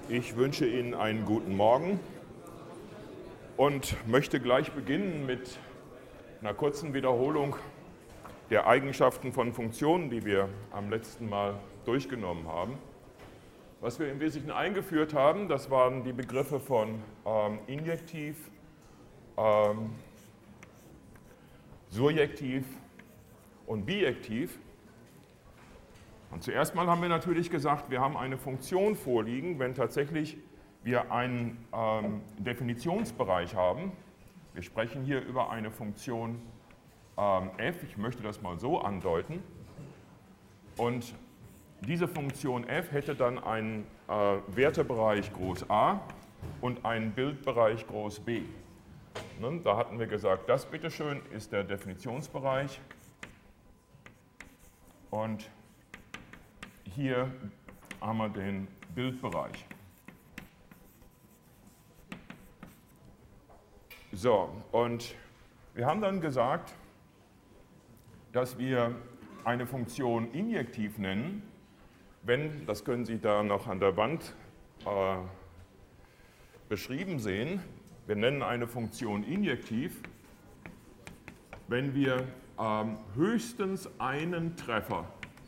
Ich wünsche Ihnen einen guten Morgen und möchte gleich beginnen mit einer kurzen Wiederholung der Eigenschaften von Funktionen, die wir am letzten Mal durchgenommen haben. Was wir im Wesentlichen eingeführt haben, das waren die Begriffe von injektiv, surjektiv und bijektiv. Und zuerst mal haben wir natürlich gesagt, wir haben eine Funktion vorliegen, wenn tatsächlich wir einen Definitionsbereich haben. Wir sprechen hier über eine Funktion f, ich möchte das mal so andeuten. Und diese Funktion f hätte dann einen Wertebereich groß A und einen Bildbereich groß B. Ne, da hatten wir gesagt, das bitteschön ist der Definitionsbereich. Und hier haben wir den Bildbereich. So, und wir haben dann gesagt, dass wir eine Funktion injektiv nennen, wenn, das können Sie da noch an der Wand beschrieben sehen, wir nennen eine Funktion injektiv, wenn wir höchstens einen Treffer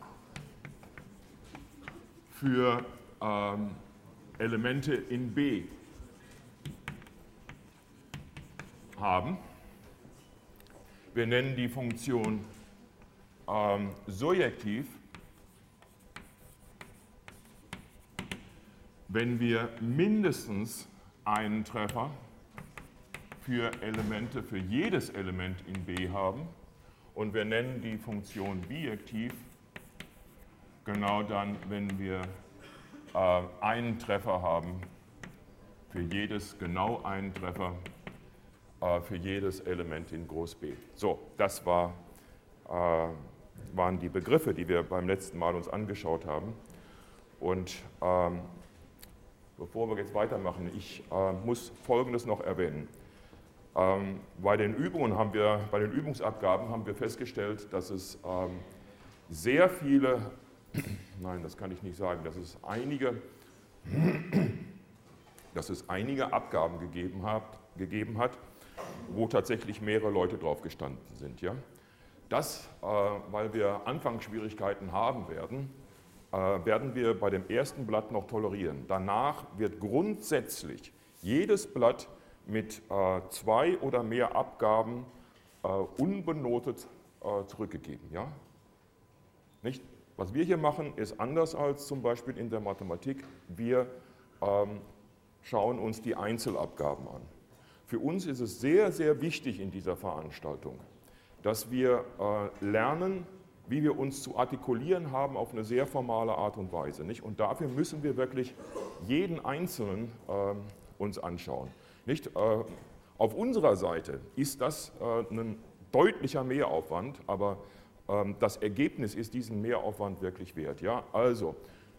für Elemente in B haben. Wir nennen die Funktion surjektiv, wenn wir mindestens einen Treffer für Elemente, für jedes Element in B haben. Und wir nennen die Funktion bijektiv genau dann, wenn wir einen Treffer haben, für jedes, genau einen Treffer für jedes Element in Groß B. So, das waren die Begriffe, die wir beim letzten Mal uns angeschaut haben. Und bevor wir jetzt weitermachen, ich muss Folgendes noch erwähnen. Bei den Übungsabgaben haben wir festgestellt, dass es sehr viele, nein, das kann ich nicht sagen, dass es einige Abgaben gegeben hat, wo tatsächlich mehrere Leute drauf gestanden sind. Ja? Das, weil wir Anfangsschwierigkeiten haben werden, werden wir bei dem ersten Blatt noch tolerieren. Danach wird grundsätzlich jedes Blatt mit 2 oder mehr Abgaben unbenotet zurückgegeben. Ja? Nicht? Was wir hier machen, ist anders als zum Beispiel in der Mathematik. Wir schauen uns die Einzelabgaben an. Für uns ist es sehr, sehr wichtig in dieser Veranstaltung, dass wir lernen, wie wir uns zu artikulieren haben auf eine sehr formale Art und Weise. Nicht? Und dafür müssen wir wirklich jeden Einzelnen uns anschauen. Nicht? Auf unserer Seite ist das ein deutlicher Mehraufwand, aber das Ergebnis ist diesen Mehraufwand wirklich wert. Ja? Also,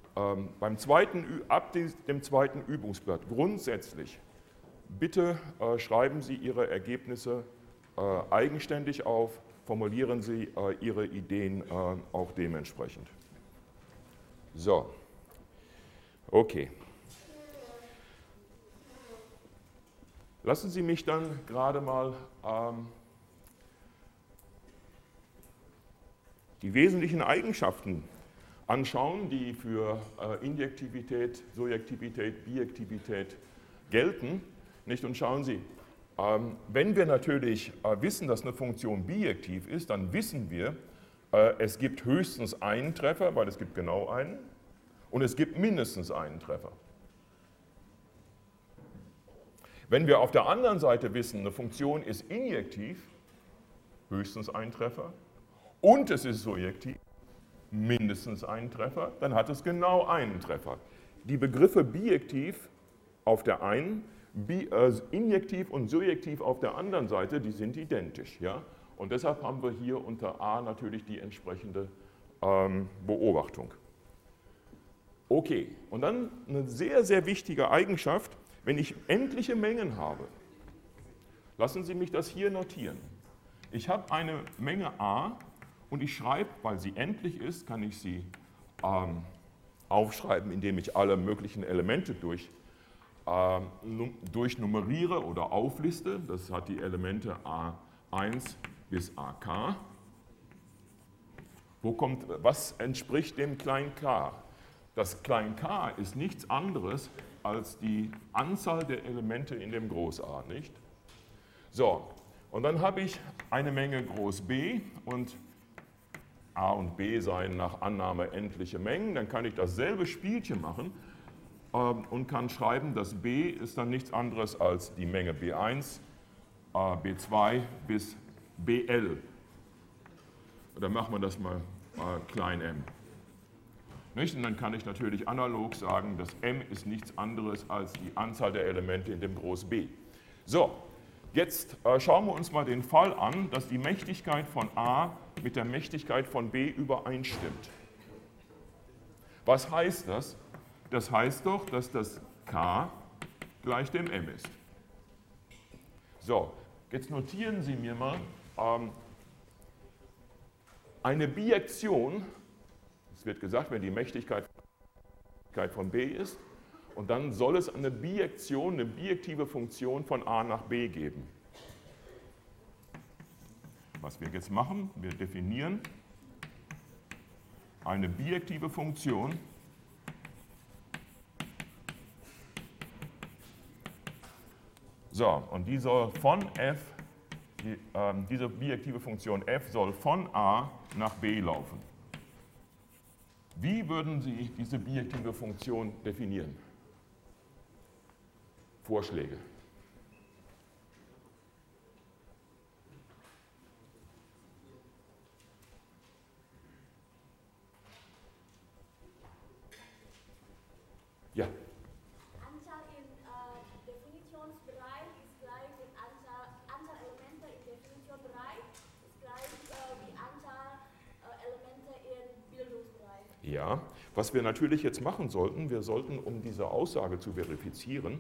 ab dem zweiten Übungsblatt grundsätzlich, bitte schreiben Sie Ihre Ergebnisse eigenständig auf, formulieren Sie Ihre Ideen auch dementsprechend. So, okay. Lassen Sie mich dann gerade mal die wesentlichen Eigenschaften anschauen, die für Injektivität, Surjektivität, Bijektivität gelten. Nicht? Und schauen Sie, wenn wir natürlich wissen, dass eine Funktion bijektiv ist, dann wissen wir, es gibt höchstens einen Treffer, weil es gibt genau einen, und es gibt mindestens einen Treffer. Wenn wir auf der anderen Seite wissen, eine Funktion ist injektiv, höchstens ein Treffer, und es ist surjektiv, mindestens einen Treffer, dann hat es genau einen Treffer. Die Begriffe bijektiv auf der einen, injektiv und surjektiv auf der anderen Seite, die sind identisch. Ja? Und deshalb haben wir hier unter A natürlich die entsprechende Beobachtung. Okay, und dann eine sehr, sehr wichtige Eigenschaft, wenn ich endliche Mengen habe. Lassen Sie mich das hier notieren. Ich habe eine Menge A und ich schreibe, weil sie endlich ist, kann ich sie aufschreiben, indem ich alle möglichen Elemente durchnummeriere oder aufliste. Das hat die Elemente A1 bis AK. Was entspricht dem kleinen k? Das klein k ist nichts anderes als die Anzahl der Elemente in dem Groß A, nicht? So, und dann habe ich eine Menge Groß B und A und B seien nach Annahme endliche Mengen. Dann kann ich dasselbe Spielchen machen und kann schreiben, dass B ist dann nichts anderes als die Menge B1, B2 bis BL. Dann machen wir das mal klein m. Nicht? Und dann kann ich natürlich analog sagen, dass m ist nichts anderes als die Anzahl der Elemente in dem Groß B. So, jetzt schauen wir uns mal den Fall an, dass die Mächtigkeit von A mit der Mächtigkeit von B übereinstimmt. Was heißt das? Das heißt doch, dass das K gleich dem m ist. So, jetzt notieren Sie mir mal eine Bijektion. Es wird gesagt, wenn die Mächtigkeit von B ist, und dann soll es eine Bijektion, eine bijektive Funktion von A nach B geben. Was wir jetzt machen, wir definieren eine bijektive Funktion so, und die soll von f, diese bijektive Funktion f soll von A nach B laufen. Wie würden Sie diese bijektive Funktion definieren? Vorschläge? Ja. Anzahl im Definitionsbereich ist gleich mit Anzahl Elemente im Definitionsbereich ist gleich wie Anzahl Elemente im Bildungsbereich. Ja, was wir natürlich jetzt machen sollten, wir sollten, um diese Aussage zu verifizieren,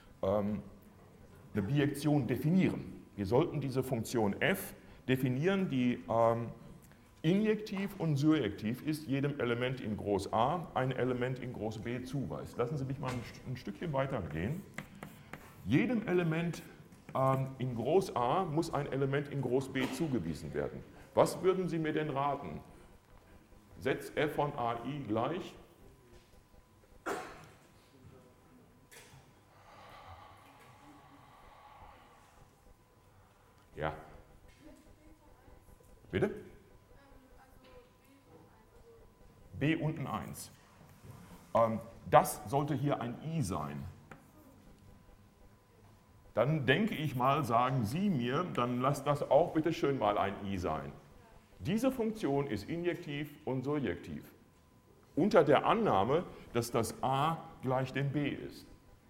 eine Bijektion definieren. Wir sollten diese Funktion f definieren, die injektiv und surjektiv ist, jedem Element in Groß A ein Element in Groß B zuweist. Lassen Sie mich mal ein Stückchen weitergehen. Jedem Element in Groß A muss ein Element in Groß B zugewiesen werden. Was würden Sie mir denn raten? Setzt f von AI gleich ja. Bitte? B unten 1. Das sollte hier ein I sein. Dann denke ich mal, sagen Sie mir, dann lasst das auch bitte schön mal ein I sein. Diese Funktion ist injektiv und surjektiv. Unter der Annahme, dass das A gleich dem B ist.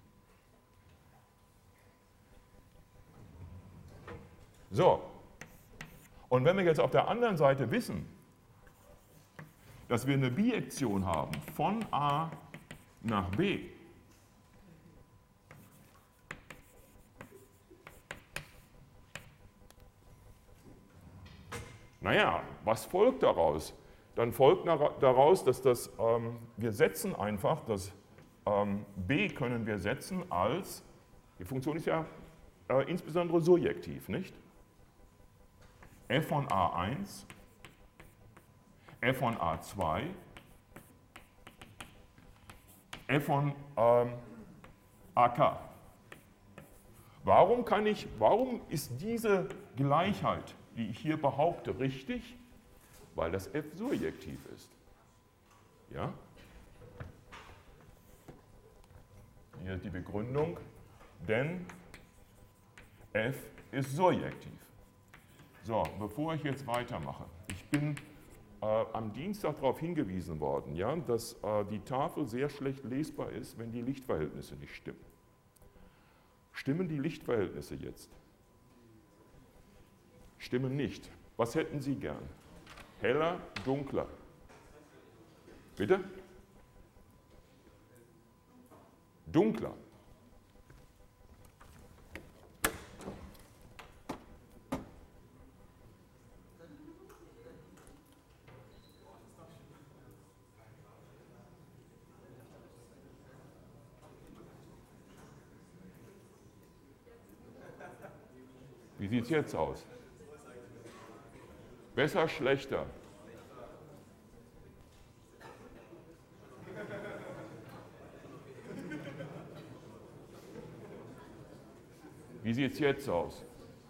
So, und wenn wir jetzt auf der anderen Seite wissen, dass wir eine Bijektion haben von A nach B, naja, was folgt daraus? Dann folgt daraus, dass wir setzen einfach, das B können wir setzen als, die Funktion ist ja insbesondere surjektiv, nicht? f von A1, f von A2, f von AK. Warum ist diese Gleichheit, die ich hier behaupte, richtig? Weil das f surjektiv ist. Ja? Hier ist die Begründung, denn f ist surjektiv. So, bevor ich jetzt weitermache, ich bin am Dienstag darauf hingewiesen worden, ja, dass die Tafel sehr schlecht lesbar ist, wenn die Lichtverhältnisse nicht stimmen. Stimmen die Lichtverhältnisse jetzt? Stimmen nicht. Was hätten Sie gern? Heller, dunkler? Bitte? Dunkler. sieht es jetzt aus? Besser, schlechter? Wie sieht es jetzt aus?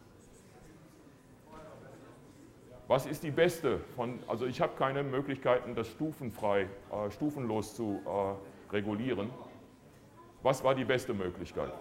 Was ist die beste also ich habe keine Möglichkeiten, das stufenlos zu regulieren. Was war die beste Möglichkeit?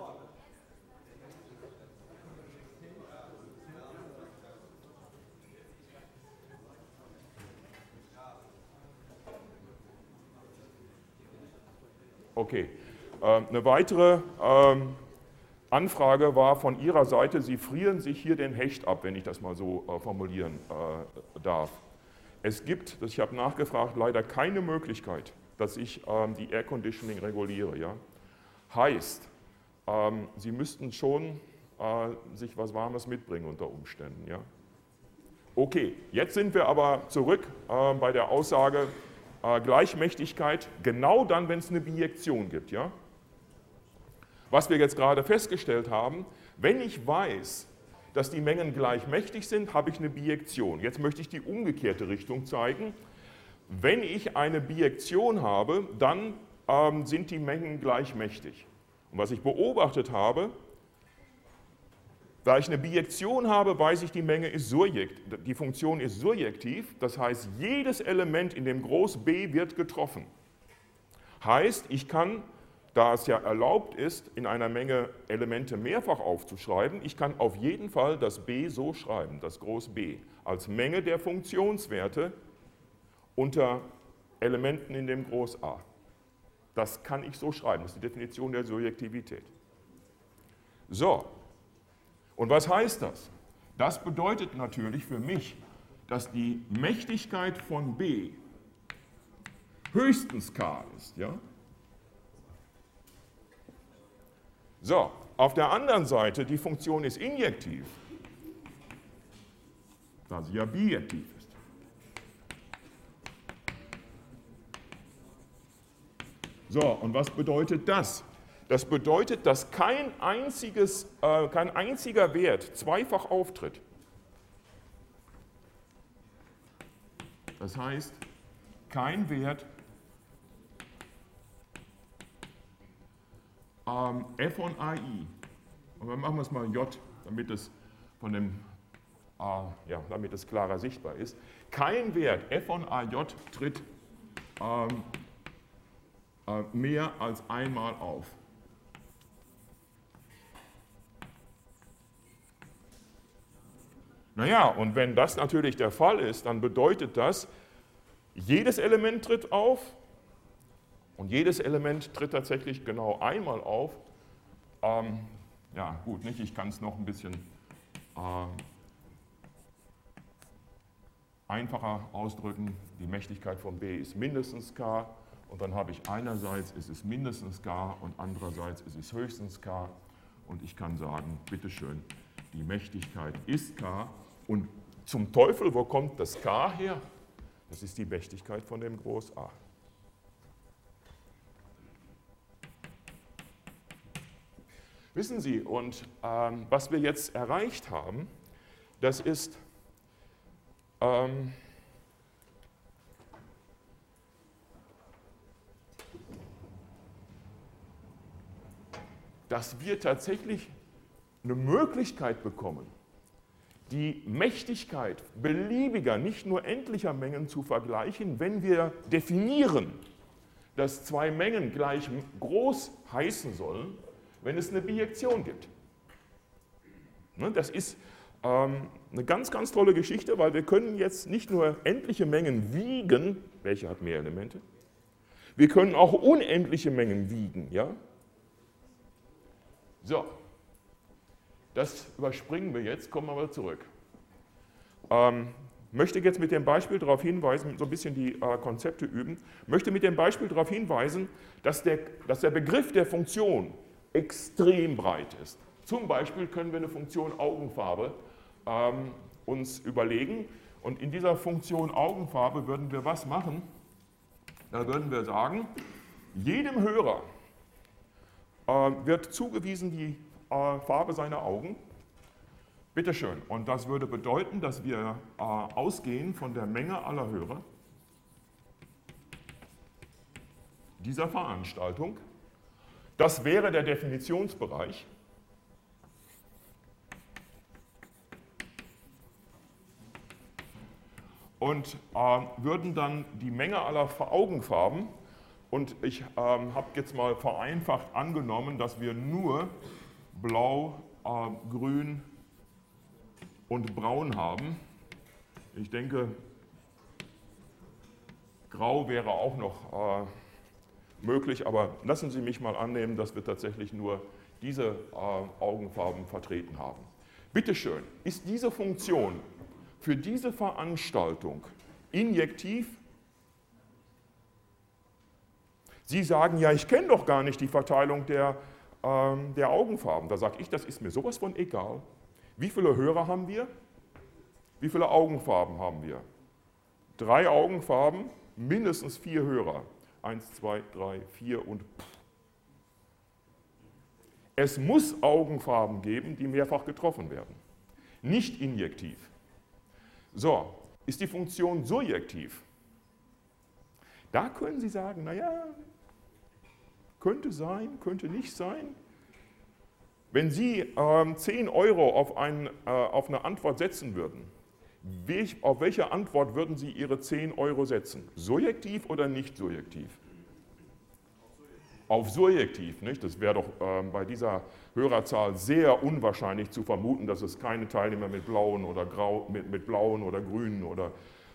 Okay. Eine weitere Anfrage war von Ihrer Seite, Sie frieren sich hier den Hecht ab, wenn ich das mal so formulieren darf. Es gibt, ich habe nachgefragt, leider keine Möglichkeit, dass ich die Air Conditioning reguliere. Ja? Heißt, Sie müssten schon sich was Warmes mitbringen unter Umständen. Ja? Okay, jetzt sind wir aber zurück bei der Aussage Gleichmächtigkeit, genau dann, wenn es eine Bijektion gibt. Ja? Was wir jetzt gerade festgestellt haben, wenn ich weiß, dass die Mengen gleichmächtig sind, habe ich eine Bijektion. Jetzt möchte ich die umgekehrte Richtung zeigen. Wenn ich eine Bijektion habe, dann sind die Mengen gleichmächtig. Und was ich beobachtet habe, da ich eine Bijektion habe, weiß ich, die Funktion ist surjektiv, das heißt, jedes Element in dem Groß B wird getroffen. Heißt, ich kann, da es ja erlaubt ist, in einer Menge Elemente mehrfach aufzuschreiben, ich kann auf jeden Fall das B so schreiben, das Groß B, als Menge der Funktionswerte unter Elementen in dem Groß A. Das kann ich so schreiben, das ist die Definition der Surjektivität. So, und was heißt das? Das bedeutet natürlich für mich, dass die Mächtigkeit von B höchstens K ist. Ja? So, auf der anderen Seite, die Funktion ist injektiv, da sie ja bijektiv ist. So, und was bedeutet das? Das bedeutet, dass kein einziger Wert zweifach auftritt. Das heißt, kein Wert f von AI, und dann machen wir es mal J, damit es damit es klarer sichtbar ist. Kein Wert f von AJ tritt mehr als einmal auf. Naja, und wenn das natürlich der Fall ist, dann bedeutet das, jedes Element tritt auf und jedes Element tritt tatsächlich genau einmal auf. Ja, gut, nicht? Ich kann es noch ein bisschen einfacher ausdrücken. Die Mächtigkeit von B ist mindestens K und dann habe ich einerseits ist es mindestens K und andererseits ist es höchstens K und ich kann sagen, bitteschön, die Mächtigkeit ist K und zum Teufel, wo kommt das K her? Das ist die Mächtigkeit von dem Groß A. Wissen Sie, und was wir jetzt erreicht haben, das ist, dass wir tatsächlich eine Möglichkeit bekommen, die Mächtigkeit beliebiger, nicht nur endlicher Mengen zu vergleichen, wenn wir definieren, dass zwei Mengen gleich groß heißen sollen, wenn es eine Bijektion gibt. Das ist eine ganz, ganz tolle Geschichte, weil wir können jetzt nicht nur endliche Mengen wiegen, welche hat mehr Elemente, wir können auch unendliche Mengen wiegen. Ja? So, das überspringen wir jetzt, kommen wir mal zurück. Möchte jetzt mit dem Beispiel darauf hinweisen, so ein bisschen die Konzepte üben, möchte mit dem Beispiel darauf hinweisen, dass der Begriff der Funktion extrem breit ist. Zum Beispiel können wir eine Funktion Augenfarbe uns überlegen und in dieser Funktion Augenfarbe würden wir was machen? Da würden wir sagen, jedem Hörer wird zugewiesen die Farbe seiner Augen Bitteschön. Und das würde bedeuten, dass wir ausgehen von der Menge aller Hörer dieser Veranstaltung. Das wäre der Definitionsbereich. Und würden dann die Menge aller Augenfarben, und ich habe jetzt mal vereinfacht angenommen, dass wir nur Blau, Grün und Braun haben. Ich denke, Grau wäre auch noch möglich, aber lassen Sie mich mal annehmen, dass wir tatsächlich nur diese Augenfarben vertreten haben. Bitte schön, ist diese Funktion für diese Veranstaltung injektiv? Sie sagen, ja, ich kenne doch gar nicht die Verteilung der Augenfarben. Da sage ich, das ist mir sowas von egal. Wie viele Hörer haben wir? Wie viele Augenfarben haben wir? 3 Augenfarben, mindestens 4 Hörer. 1, 2, 3, 4 und es muss Augenfarben geben, die mehrfach getroffen werden. Nicht injektiv. So, ist die Funktion surjektiv? Da können Sie sagen, naja, könnte sein, könnte nicht sein. Wenn Sie 10 Euro auf eine Antwort setzen würden, auf welche Antwort würden Sie Ihre 10 Euro setzen? Surjektiv oder nicht surjektiv? Auf surjektiv, nicht? Das wäre doch bei dieser Hörerzahl sehr unwahrscheinlich zu vermuten, dass es keine Teilnehmer mit blauen oder mit blauen oder grünen oder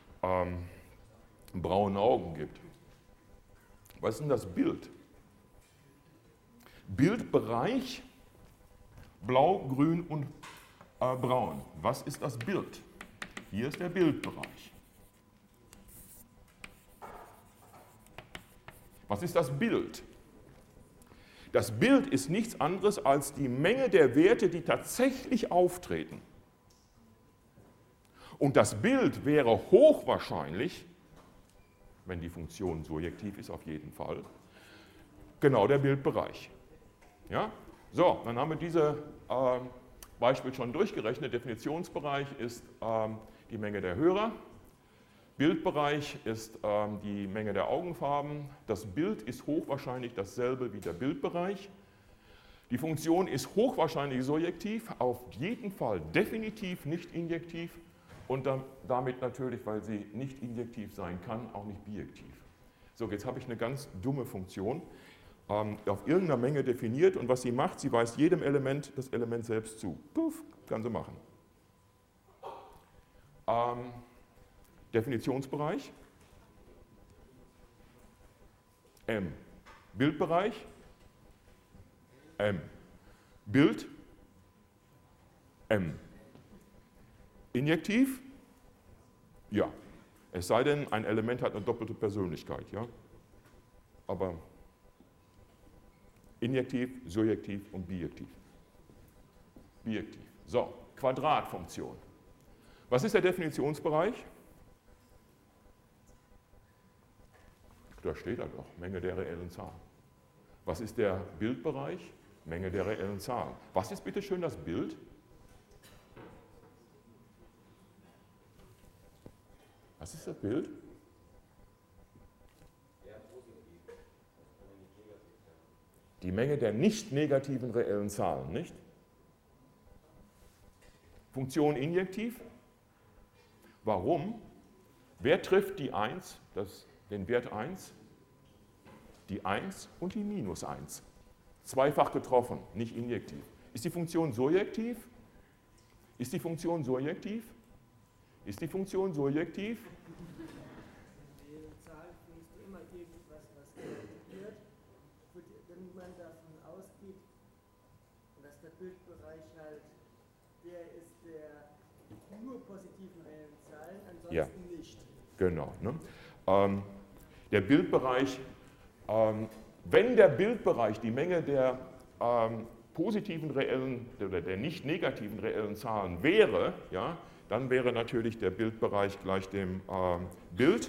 braunen Augen gibt. Was ist denn das Bild? Bildbereich Blau, Grün und Braun. Was ist das Bild? Hier ist der Bildbereich. Was ist das Bild? Das Bild ist nichts anderes als die Menge der Werte, die tatsächlich auftreten. Und das Bild wäre hochwahrscheinlich, wenn die Funktion surjektiv ist, auf jeden Fall, genau der Bildbereich. Ja? So, dann haben wir dieses Beispiel schon durchgerechnet. Definitionsbereich ist die Menge der Hörer. Bildbereich ist die Menge der Augenfarben. Das Bild ist hochwahrscheinlich dasselbe wie der Bildbereich. Die Funktion ist hochwahrscheinlich surjektiv, auf jeden Fall definitiv nicht injektiv und damit natürlich, weil sie nicht injektiv sein kann, auch nicht bijektiv. So, jetzt habe ich eine ganz dumme Funktion auf irgendeiner Menge definiert und was sie macht, sie weist jedem Element das Element selbst zu. Puff, kann sie machen. Definitionsbereich M. Bildbereich M. Bild M. Injektiv? Ja. Es sei denn, ein Element hat eine doppelte Persönlichkeit, ja. Aber injektiv, surjektiv und bijektiv. Bijektiv. So, Quadratfunktion. Was ist der Definitionsbereich? Da steht er doch, Menge der reellen Zahlen. Was ist der Bildbereich? Menge der reellen Zahlen. Was ist bitte schön das Bild? Was ist das Bild? Die Menge der nicht negativen reellen Zahlen, nicht? Funktion injektiv. Warum? Wer trifft die 1, den Wert 1? Die 1 und die minus 1. Zweifach getroffen, nicht injektiv. Ist die Funktion surjektiv? Ist die Funktion surjektiv? Ist die Funktion surjektiv? In der Zahl findest du immer irgendwas, was gerechnet wird. Wenn man davon ausgeht, dass der Bildbereich halt der ist, der nur positiven reellen Zahlen, ansonsten Ja. nicht. Genau. Ne? Der Bildbereich, wenn der Bildbereich die Menge der positiven reellen oder der nicht negativen reellen Zahlen wäre, ja, dann wäre natürlich der Bildbereich gleich dem Bild.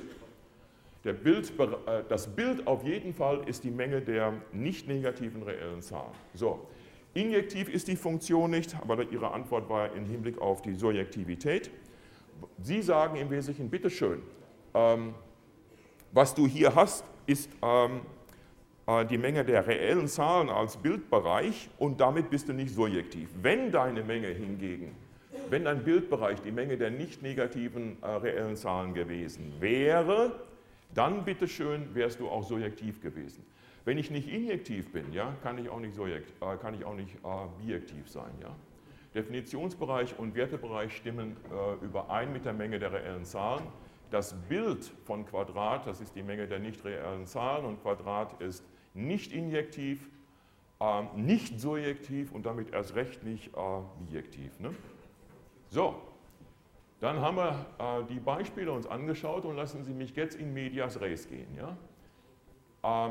Das Bild auf jeden Fall ist die Menge der nicht negativen reellen Zahlen. So, Injektiv ist die Funktion nicht, aber Ihre Antwort war im Hinblick auf die Surjektivität. Sie sagen im Wesentlichen, bitteschön, was du hier hast, ist die Menge der reellen Zahlen als Bildbereich und damit bist du nicht surjektiv. Wenn deine Menge hingegen, wenn dein Bildbereich die Menge der nicht negativen reellen Zahlen gewesen wäre, dann bitteschön wärst du auch surjektiv gewesen. Wenn ich nicht injektiv bin, ja, kann ich auch nicht bijektiv sein. Ja. Definitionsbereich und Wertebereich stimmen überein mit der Menge der reellen Zahlen. Das Bild von Quadrat, das ist die Menge der nicht reellen Zahlen und Quadrat ist nicht injektiv, nicht surjektiv und damit erst recht nicht bijektiv. Ne? So, dann haben wir die Beispiele uns angeschaut und lassen Sie mich jetzt in medias res gehen. Ja?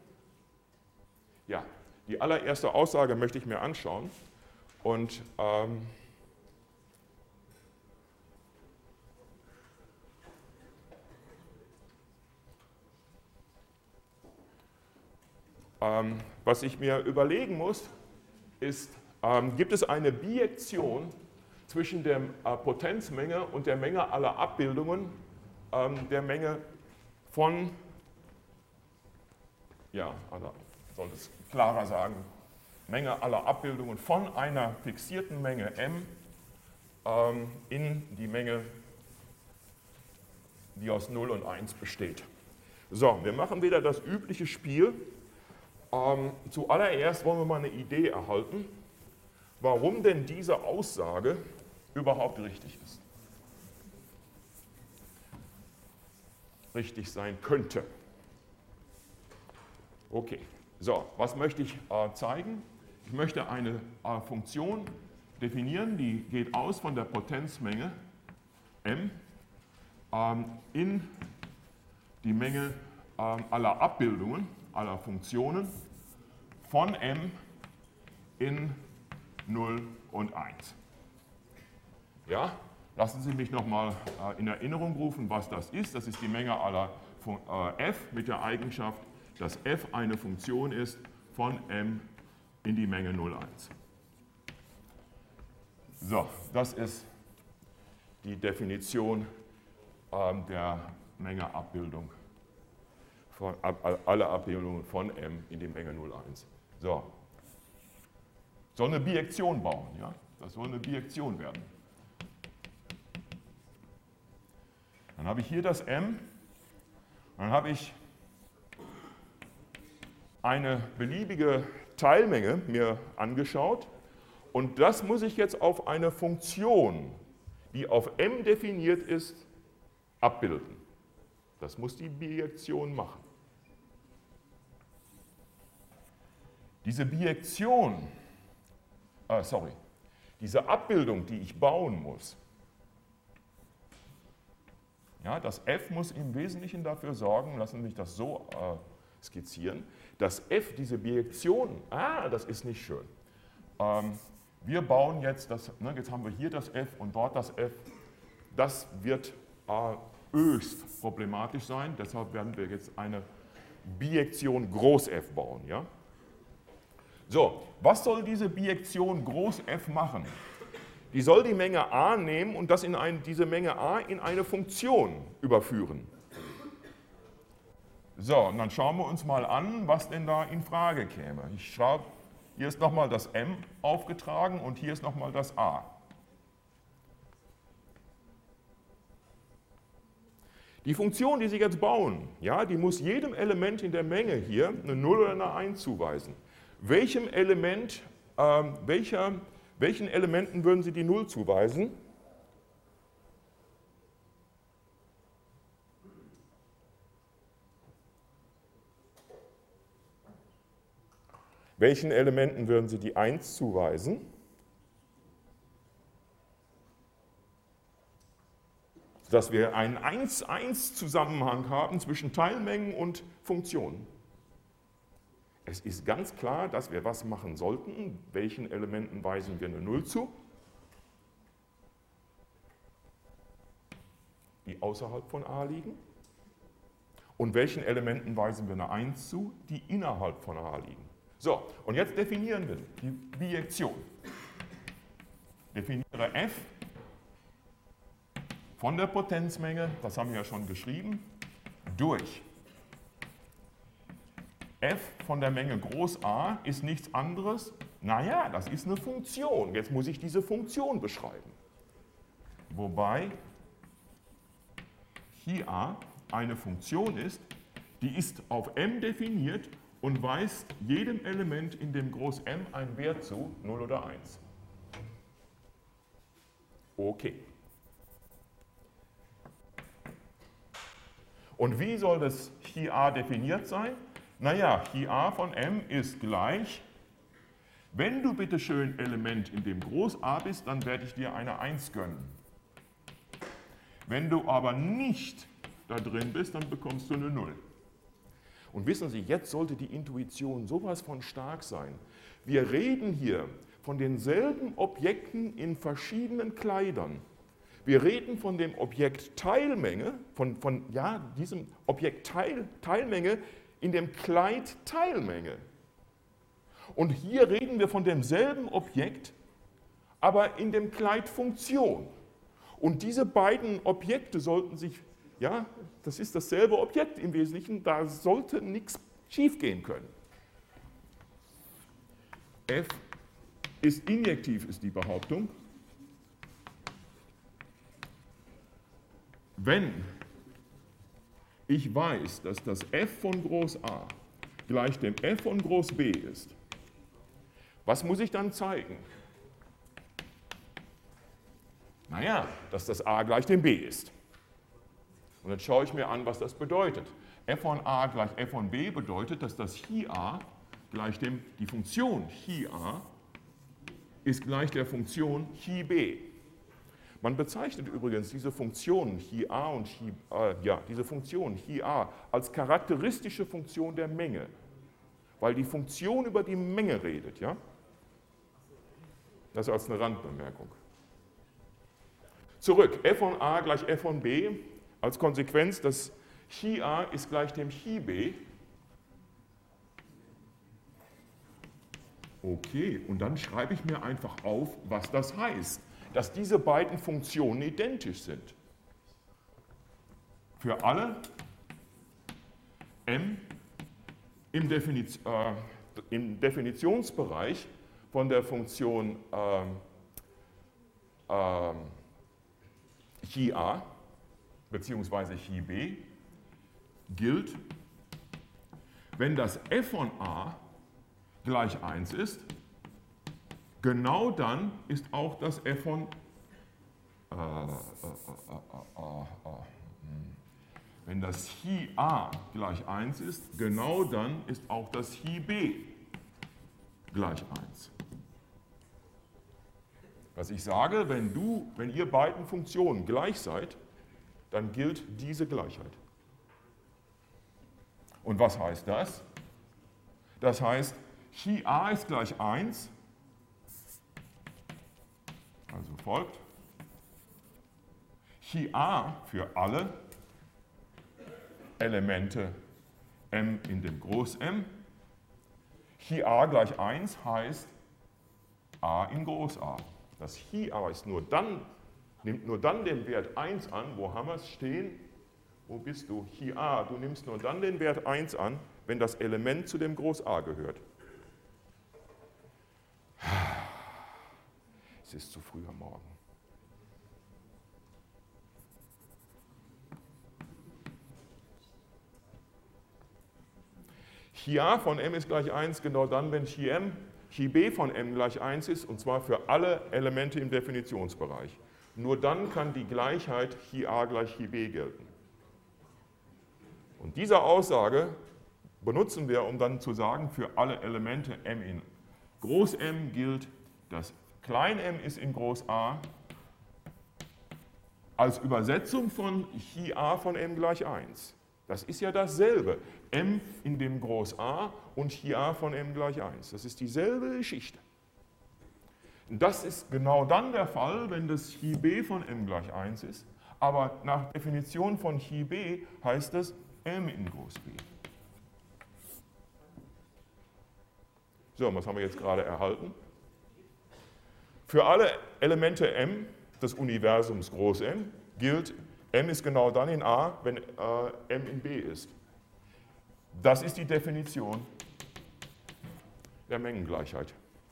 Ja, die allererste Aussage möchte ich mir anschauen und was ich mir überlegen muss, ist, gibt es eine Bijektion zwischen der Potenzmenge und der Menge aller Abbildungen der Menge von, ja, also soll es klarer sagen, Menge aller Abbildungen von einer fixierten Menge m in die Menge, die aus 0 und 1 besteht. So, wir machen wieder das übliche Spiel. Zuallererst wollen wir mal eine Idee erhalten, warum denn diese Aussage überhaupt richtig ist. Richtig sein könnte. Okay, so, was möchte ich zeigen? Ich möchte eine Funktion definieren, die geht aus von der Potenzmenge m in die Menge aller Abbildungen, aller Funktionen von m in 0 und 1. Ja, lassen Sie mich nochmal in Erinnerung rufen, was das ist. Das ist die Menge aller f mit der Eigenschaft, dass f eine Funktion ist von m in die Menge 0, 1. So, das ist die Definition der Menge Abbildung, von alle Abbildungen von m in die Menge 0, 1. So, soll eine Bijektion bauen, ja? Das soll eine Bijektion werden. Dann habe ich hier das m, dann habe ich eine beliebige Teilmenge mir angeschaut und das muss ich jetzt auf eine Funktion, die auf m definiert ist, abbilden. Das muss die Bijektion machen. Diese Bijektion, diese Abbildung, die ich bauen muss, ja, das f muss im Wesentlichen dafür sorgen, lassen Sie mich das so skizzieren, dass f, diese Bijektion, das ist nicht schön. Wir bauen jetzt das, jetzt haben wir hier das f und dort das f, das wird höchst problematisch sein, deshalb werden wir jetzt eine Bijektion Groß F bauen. Ja? So, was soll diese Bijektion Groß F machen? Die soll die Menge a nehmen und diese Menge a in eine Funktion überführen. So, und dann schauen wir uns mal an, was denn da in Frage käme. Ich schreibe, hier ist nochmal das m aufgetragen und hier ist nochmal das a. Die Funktion, die Sie jetzt bauen, ja, die muss jedem Element in der Menge hier eine 0 oder eine 1 zuweisen. Welchen Elementen würden Sie die 0 zuweisen? Welchen Elementen würden Sie die 1 zuweisen? Dass wir einen 1-1-Zusammenhang haben zwischen Teilmengen und Funktionen. Es ist ganz klar, dass wir was machen sollten. Welchen Elementen weisen wir eine 0 zu? Die außerhalb von a liegen. Und welchen Elementen weisen wir eine 1 zu? Die innerhalb von a liegen. So, und jetzt definieren wir die Bijektion. Definiere f von der Potenzmenge, das haben wir ja schon geschrieben, durch f von der Menge groß A ist nichts anderes. Naja, das ist eine Funktion. Jetzt muss ich diese Funktion beschreiben. Wobei hier A eine Funktion ist, die ist auf m definiert und weist jedem Element in dem Groß M einen Wert zu, 0 oder 1. Okay. Und wie soll das Chi A definiert sein? Naja, Chi A von M ist gleich, wenn du bitte schön Element in dem Groß A bist, dann werde ich dir eine 1 gönnen. Wenn du aber nicht da drin bist, dann bekommst du eine 0. Und wissen Sie, jetzt sollte die Intuition sowas von stark sein. Wir reden hier von denselben Objekten in verschiedenen Kleidern. Wir reden von dem Objekt Teilmenge, diesem Objekt Teilmenge in dem Kleid Teilmenge. Und hier reden wir von demselben Objekt, aber in dem Kleid Funktion. Und diese beiden Objekte sollten sich, ja, das ist dasselbe Objekt im Wesentlichen, da sollte nichts schiefgehen können. F ist injektiv, ist die Behauptung. Wenn ich weiß, dass das f von Groß A gleich dem f von Groß B ist, was muss ich dann zeigen? Naja, dass das A gleich dem B ist. Und jetzt schaue ich mir an, was das bedeutet. f von A gleich f von B bedeutet, dass das Chi A gleich die Funktion Chi A ist gleich der Funktion Chi B. Man bezeichnet übrigens diese Funktionen Chi A und diese Funktion Chi A als charakteristische Funktion der Menge, weil die Funktion über die Menge redet, ja? Das als eine Randbemerkung. Zurück, f von A gleich f von B, als Konsequenz, dass Chi A ist gleich dem Chi B. Okay, und dann schreibe ich mir einfach auf, was das heißt, dass diese beiden Funktionen identisch sind. Für alle m im Definitionsbereich von der Funktion Chi A bzw. Chi B gilt, wenn das f von A gleich 1 ist, genau dann ist auch das f von wenn das Chi A gleich 1 ist, genau dann ist auch das Chi B gleich 1. Was ich sage, wenn ihr beiden Funktionen gleich seid, dann gilt diese Gleichheit. Und was heißt das? Das heißt, Chi A ist gleich 1, also folgt, Chi A für alle Elemente m in dem Groß M. Chi A gleich 1 heißt A in Groß A. Das Chi A ist nimmt nur dann den Wert 1 an, wo haben wir es stehen? Wo bist du? Chi A, du nimmst nur dann den Wert 1 an, wenn das Element zu dem Groß A gehört. Es ist zu früh am Morgen. Chi A von m ist gleich 1 genau dann, wenn Chi B von m gleich 1 ist, und zwar für alle Elemente im Definitionsbereich. Nur dann kann die Gleichheit Chi A gleich Chi B gelten. Und diese Aussage benutzen wir, um dann zu sagen, für alle Elemente m in Groß M gilt, dass klein m ist in Groß A als Übersetzung von Chi A von m gleich 1. Das ist ja dasselbe. M in dem Groß A und Chi A von m gleich 1. Das ist dieselbe Geschichte. Das ist genau dann der Fall, wenn das Chi B von m gleich 1 ist. Aber nach Definition von Chi B heißt das m in Groß B. So, was haben wir jetzt gerade erhalten? Für alle Elemente M des Universums groß M gilt, M ist genau dann in A, wenn M in B ist. Das ist die Definition der Mengengleichheit.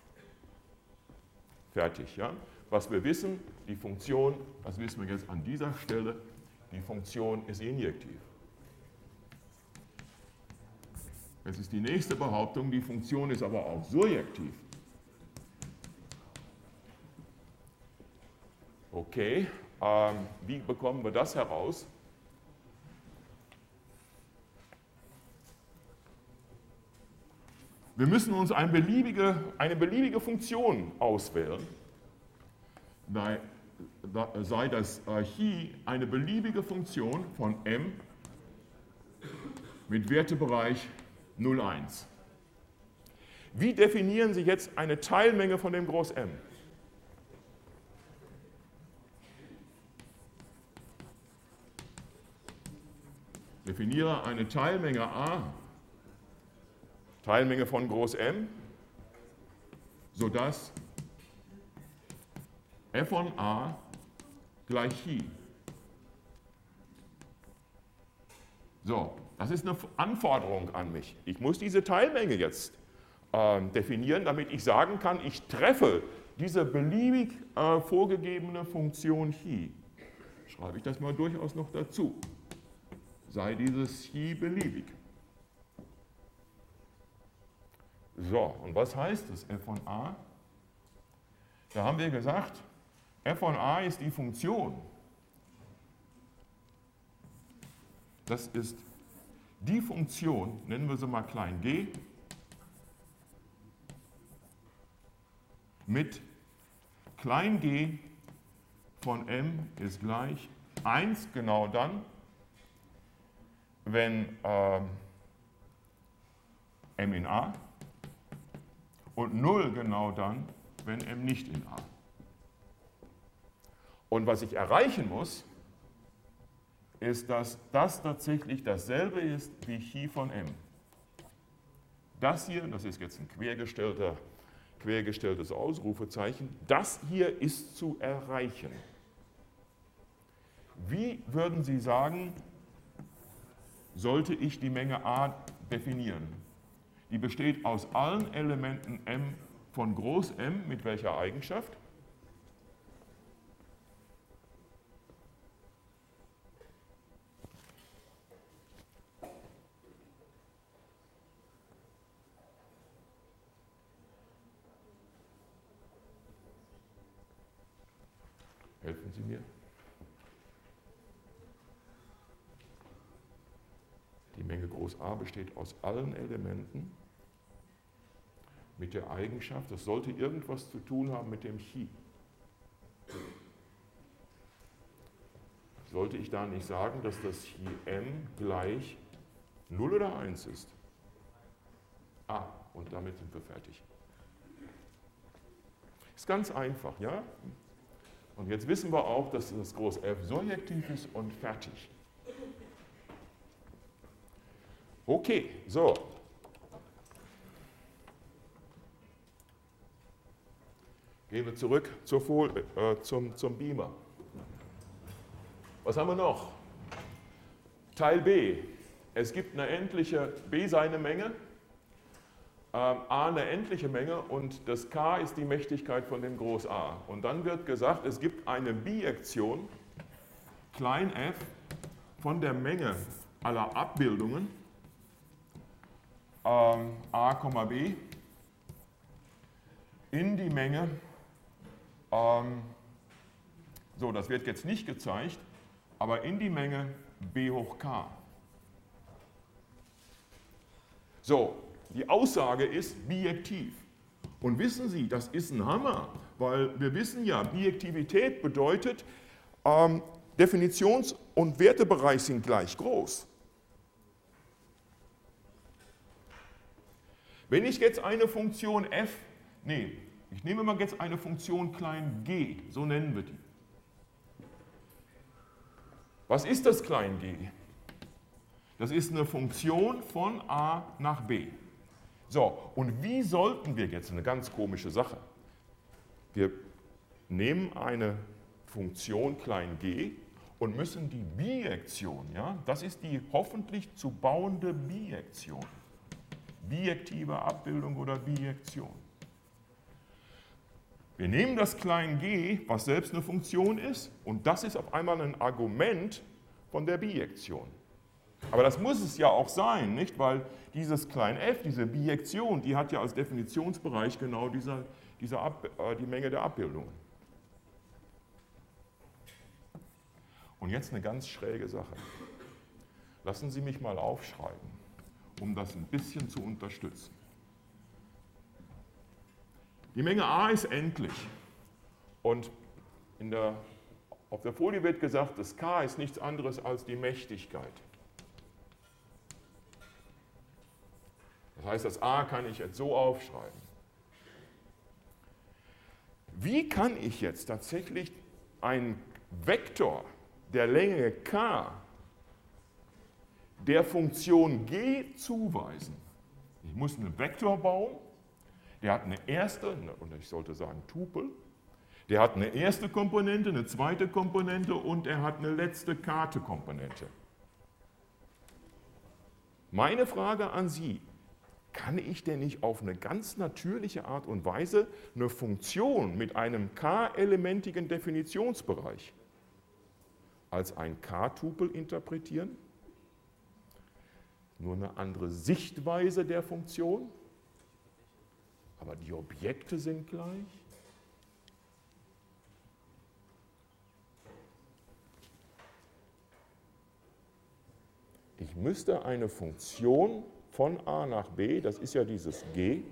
Fertig, ja? Was wir wissen, die Funktion, das wissen wir jetzt an dieser Stelle, die Funktion ist injektiv. Jetzt ist die nächste Behauptung, die Funktion ist aber auch surjektiv. Okay, wie bekommen wir das heraus? Wir müssen uns eine beliebige Funktion auswählen, sei das Chi eine beliebige Funktion von M mit Wertebereich 0,1. Wie definieren Sie jetzt eine Teilmenge von dem Groß M? Definiere eine Teilmenge A, Teilmenge von Groß M, sodass f von A gleich Chi. So, das ist eine Anforderung an mich. Ich muss diese Teilmenge jetzt definieren, damit ich sagen kann, ich treffe diese beliebig vorgegebene Funktion Chi. Schreibe ich das mal durchaus noch dazu. Sei dieses Chi beliebig. So, und was heißt das f von A? Da haben wir gesagt, f von A ist die Funktion. Das ist die Funktion, nennen wir sie mal klein g, mit klein g von m ist gleich 1 genau dann, wenn m in A und 0 genau dann, wenn m nicht in A. Und was ich erreichen muss, ist, dass das tatsächlich dasselbe ist wie Chi von m. Das hier, das ist jetzt ein quergestelltes Ausrufezeichen, das hier ist zu erreichen. Wie würden Sie sagen, sollte ich die Menge A definieren? Die besteht aus allen Elementen M von Groß M mit welcher Eigenschaft? Helfen Sie mir? Die Menge Groß A besteht aus allen Elementen mit der Eigenschaft, das sollte irgendwas zu tun haben mit dem Chi. Sollte ich da nicht sagen, dass das Chi m gleich 0 oder 1 ist? Ah, und damit sind wir fertig. Ist ganz einfach, ja? Und jetzt wissen wir auch, dass das Groß F surjektiv ist und fertig. Okay, so. Gehen wir zurück zum Beamer. Was haben wir noch? Teil B. Es gibt eine endliche B seine Menge, A eine endliche Menge und das K ist die Mächtigkeit von dem Groß A. Und dann wird gesagt, es gibt eine Bijektion, klein f, von der Menge aller Abbildungen A, B in die Menge, so, das wird jetzt nicht gezeigt, aber in die Menge B hoch K. So, die Aussage ist bijektiv. Und wissen Sie, das ist ein Hammer, weil wir wissen ja, Bijektivität bedeutet, Definitions- und Wertebereich sind gleich groß. Wenn ich jetzt eine Funktion f, ich nehme mal jetzt eine Funktion klein g, so nennen wir die. Was ist das klein g? Das ist eine Funktion von a nach b. So, und wie sollten wir jetzt, eine ganz komische Sache, wir nehmen eine Funktion klein g und müssen die Bijektion, ja, das ist die hoffentlich zu bauende Bijektion, bijektive Abbildung oder Bijektion. Wir nehmen das klein g, was selbst eine Funktion ist, und das ist auf einmal ein Argument von der Bijektion. Aber das muss es ja auch sein, nicht? Weil dieses klein f, diese Bijektion, die hat ja als Definitionsbereich genau die Menge der Abbildungen. Und jetzt eine ganz schräge Sache. Lassen Sie mich mal aufschreiben, um das ein bisschen zu unterstützen. Die Menge a ist endlich. Und auf der Folie wird gesagt, das k ist nichts anderes als die Mächtigkeit. Das heißt, das a kann ich jetzt so aufschreiben. Wie kann ich jetzt tatsächlich einen Vektor der Länge k der Funktion g zuweisen? Ich muss einen Vektor bauen, der hat eine erste, und ich sollte sagen Tupel, der hat eine erste Komponente, eine zweite Komponente und er hat eine letzte k-te Komponente. Meine Frage an Sie: Kann ich denn nicht auf eine ganz natürliche Art und Weise eine Funktion mit einem k-elementigen Definitionsbereich als ein k-Tupel interpretieren? Nur eine andere Sichtweise der Funktion, aber die Objekte sind gleich. Ich müsste eine Funktion von a nach b, das ist ja dieses g,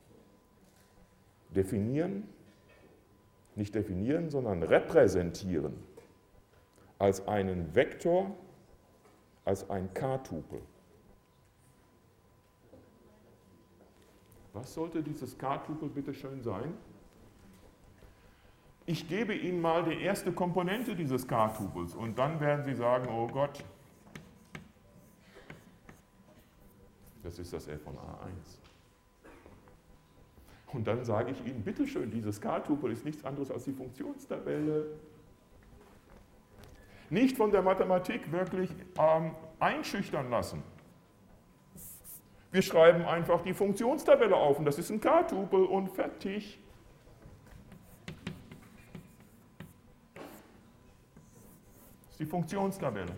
definieren, nicht definieren, sondern repräsentieren als einen Vektor, als ein k-Tupel. Was sollte dieses k-Tupel bitte schön sein? Ich gebe Ihnen mal die erste Komponente dieses k-Tupels und dann werden Sie sagen, oh Gott, das ist das f von a1. Und dann sage ich Ihnen, bitteschön, dieses k-Tupel ist nichts anderes als die Funktionstabelle. Nicht von der Mathematik wirklich einschüchtern lassen. Wir schreiben einfach die Funktionstabelle auf und das ist ein k-Tupel und fertig. Das ist die Funktionstabelle.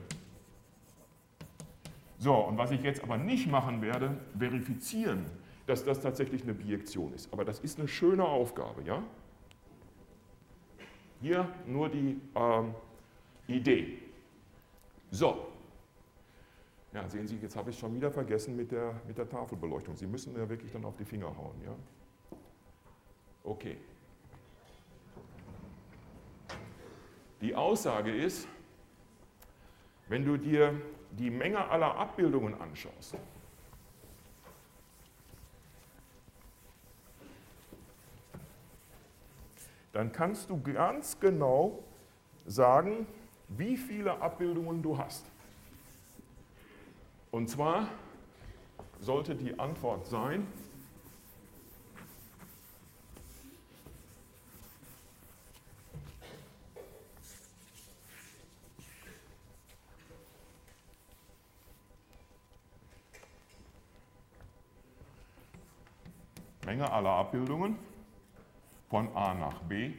So, und was ich jetzt aber nicht machen werde, verifizieren, dass das tatsächlich eine Bijektion ist. Aber das ist eine schöne Aufgabe, ja? Hier nur die Idee. So. Ja, sehen Sie, jetzt habe ich schon wieder vergessen mit der Tafelbeleuchtung. Sie müssen mir wirklich dann auf die Finger hauen, ja? Okay. Die Aussage ist, wenn du dir die Menge aller Abbildungen anschaust, dann kannst du ganz genau sagen, wie viele Abbildungen du hast. Und zwar sollte die Antwort sein, Menge aller Abbildungen von a nach b.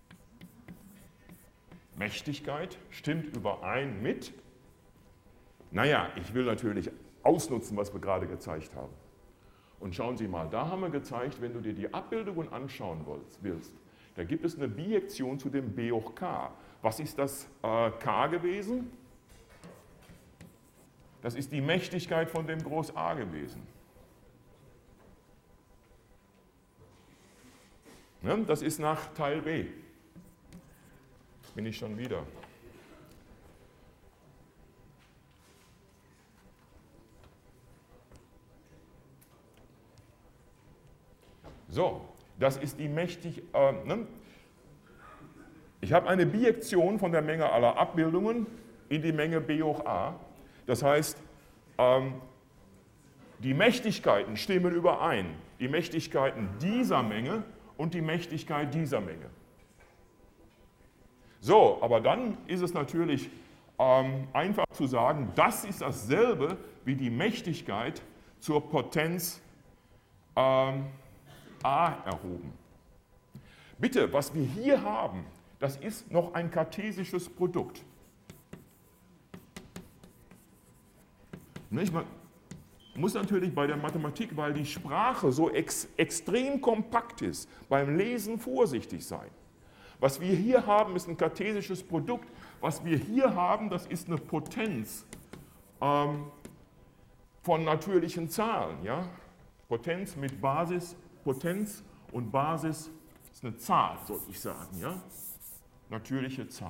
Mächtigkeit stimmt überein mit, naja, ich will natürlich ausnutzen, was wir gerade gezeigt haben. Und schauen Sie mal, da haben wir gezeigt, wenn du dir die Abbildungen anschauen willst, da gibt es eine Bijektion zu dem b hoch k. Was ist das k gewesen? Das ist die Mächtigkeit von dem Groß A gewesen. Ne? Das ist nach Teil B. Bin ich schon wieder. So, das ist die ne? Ich habe eine Bijektion von der Menge aller Abbildungen in die Menge b hoch a. Das heißt, Die Mächtigkeiten stimmen überein. Die Mächtigkeiten dieser Menge und die Mächtigkeit dieser Menge. So, aber dann ist es natürlich einfach zu sagen, das ist dasselbe wie die Mächtigkeit zur Potenz A erhoben. Bitte, was wir hier haben, das ist noch ein kartesisches Produkt. Man muss natürlich bei der Mathematik, weil die Sprache so extrem kompakt ist, beim Lesen vorsichtig sein. Was wir hier haben, ist ein kartesisches Produkt. Was wir hier haben, das ist eine Potenz von natürlichen Zahlen. Ja? Potenz mit Basis, Potenz und Basis ist eine Zahl, soll ich sagen. Ja? Natürliche Zahl.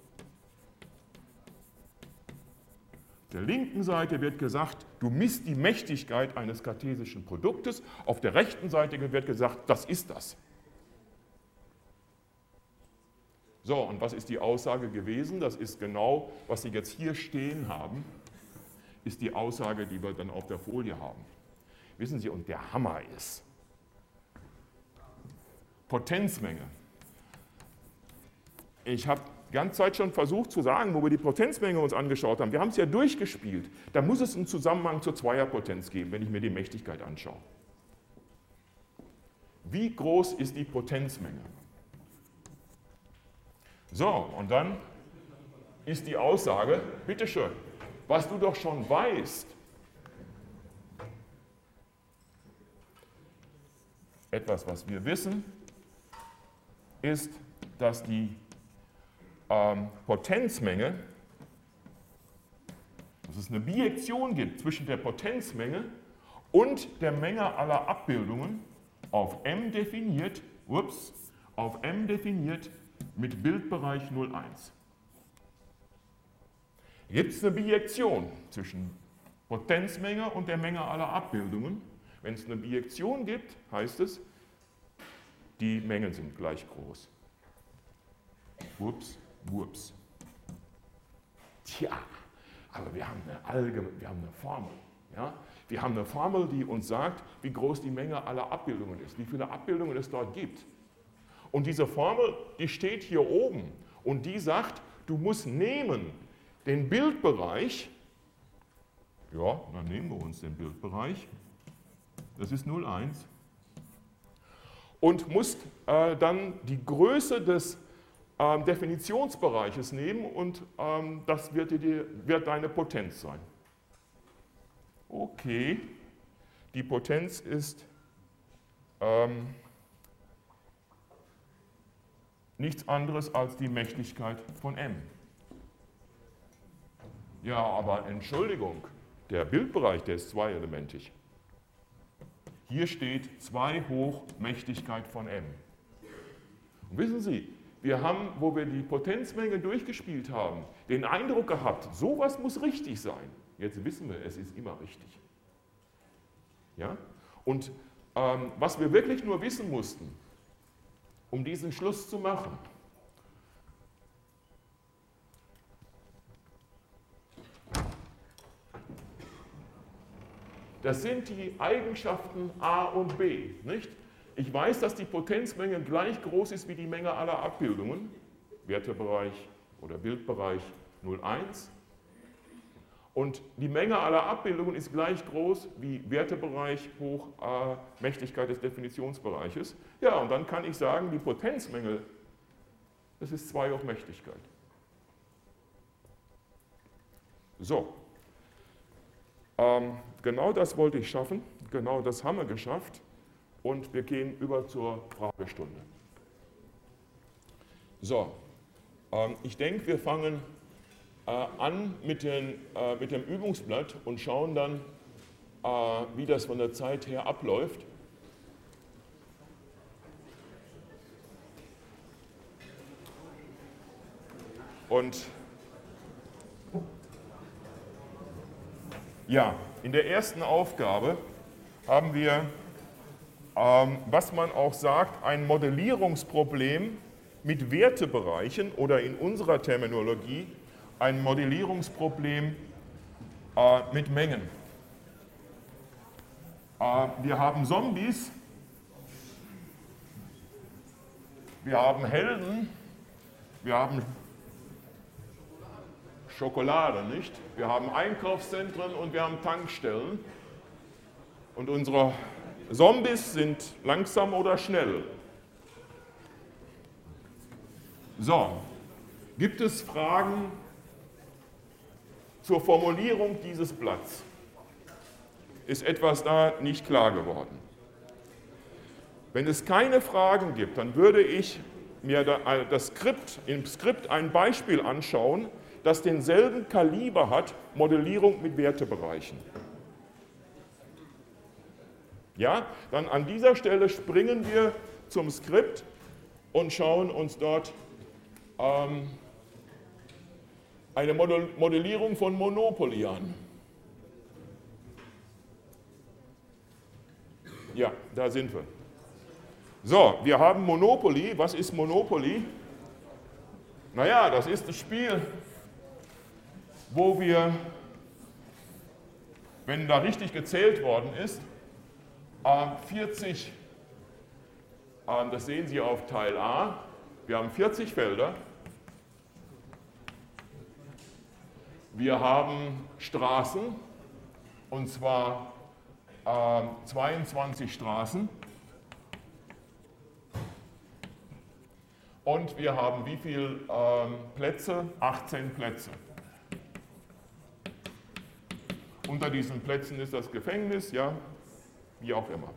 Auf der linken Seite wird gesagt, du misst die Mächtigkeit eines kartesischen Produktes. Auf der rechten Seite wird gesagt, das ist das. So, und was ist die Aussage gewesen? Das ist genau, was Sie jetzt hier stehen haben, ist die Aussage, die wir dann auf der Folie haben. Wissen Sie, und der Hammer ist, Potenzmenge. Ich habe die ganze Zeit schon versucht zu sagen, wo wir die Potenzmenge uns angeschaut haben. Wir haben es ja durchgespielt. Da muss es einen Zusammenhang zur Zweierpotenz geben, wenn ich mir die Mächtigkeit anschaue. Wie groß ist die Potenzmenge? So, und dann ist die Aussage, bitteschön, was du doch schon weißt, etwas, was wir wissen, ist, dass die Potenzmenge, dass es eine Bijektion gibt zwischen der Potenzmenge und der Menge aller Abbildungen auf M definiert, mit Bildbereich 0,1. Gibt es eine Bijektion zwischen Potenzmenge und der Menge aller Abbildungen? Wenn es eine Bijektion gibt, heißt es, die Mengen sind gleich groß. Whoops. Tja, aber wir haben eine Formel. Ja? Wir haben eine Formel, die uns sagt, wie groß die Menge aller Abbildungen ist, wie viele Abbildungen es dort gibt. Und diese Formel, die steht hier oben und die sagt, du musst nehmen den Bildbereich, ja, dann nehmen wir uns den Bildbereich, das ist 0,1, und musst dann die Größe des Definitionsbereiches nehmen und das wird deine Potenz sein. Okay, die Potenz ist nichts anderes als die Mächtigkeit von M. Ja, aber Entschuldigung, der Bildbereich, der ist zweielementig. Hier steht 2 hoch Mächtigkeit von M. Und wissen Sie, wir haben, wo wir die Potenzmenge durchgespielt haben, den Eindruck gehabt, sowas muss richtig sein. Jetzt wissen wir, es ist immer richtig. Ja? Und was wir wirklich nur wissen mussten, um diesen Schluss zu machen, das sind die Eigenschaften A und B, nicht? Ich weiß, dass die Potenzmenge gleich groß ist wie die Menge aller Abbildungen, Wertebereich oder Bildbereich 0,1. Und die Menge aller Abbildungen ist gleich groß wie Wertebereich hoch Mächtigkeit des Definitionsbereiches. Ja, und dann kann ich sagen, die Potenzmenge, das ist 2 hoch Mächtigkeit. So, genau das wollte ich schaffen, genau das haben wir geschafft. Und wir gehen über zur Fragestunde. So, ich denke, wir fangen an mit dem Übungsblatt und schauen dann, wie das von der Zeit her abläuft. Und ja, in der ersten Aufgabe haben wir, was man auch sagt, ein Modellierungsproblem mit Wertebereichen oder in unserer Terminologie ein Modellierungsproblem mit Mengen. Wir haben Zombies, wir haben Helden, wir haben Schokolade, nicht? Wir haben Einkaufszentren und wir haben Tankstellen. Und unsere Zombies sind langsam oder schnell. So, gibt es Fragen zur Formulierung dieses Blatts? Ist etwas da nicht klar geworden? Wenn es keine Fragen gibt, dann würde ich mir im Skript ein Beispiel anschauen, das denselben Kaliber hat, Modellierung mit Wertebereichen. Ja, dann an dieser Stelle springen wir zum Skript und schauen uns dort eine Modellierung von Monopoly an. Ja, da sind wir. So, wir haben Monopoly. Was ist Monopoly? Naja, das ist das Spiel, wo wir, wenn da richtig gezählt worden ist, 40, das sehen Sie auf Teil A, wir haben 40 Felder, wir haben Straßen, und zwar 22 Straßen, und wir haben wie viele Plätze? 18 Plätze. Unter diesen Plätzen ist das Gefängnis, ja, wie auch immer.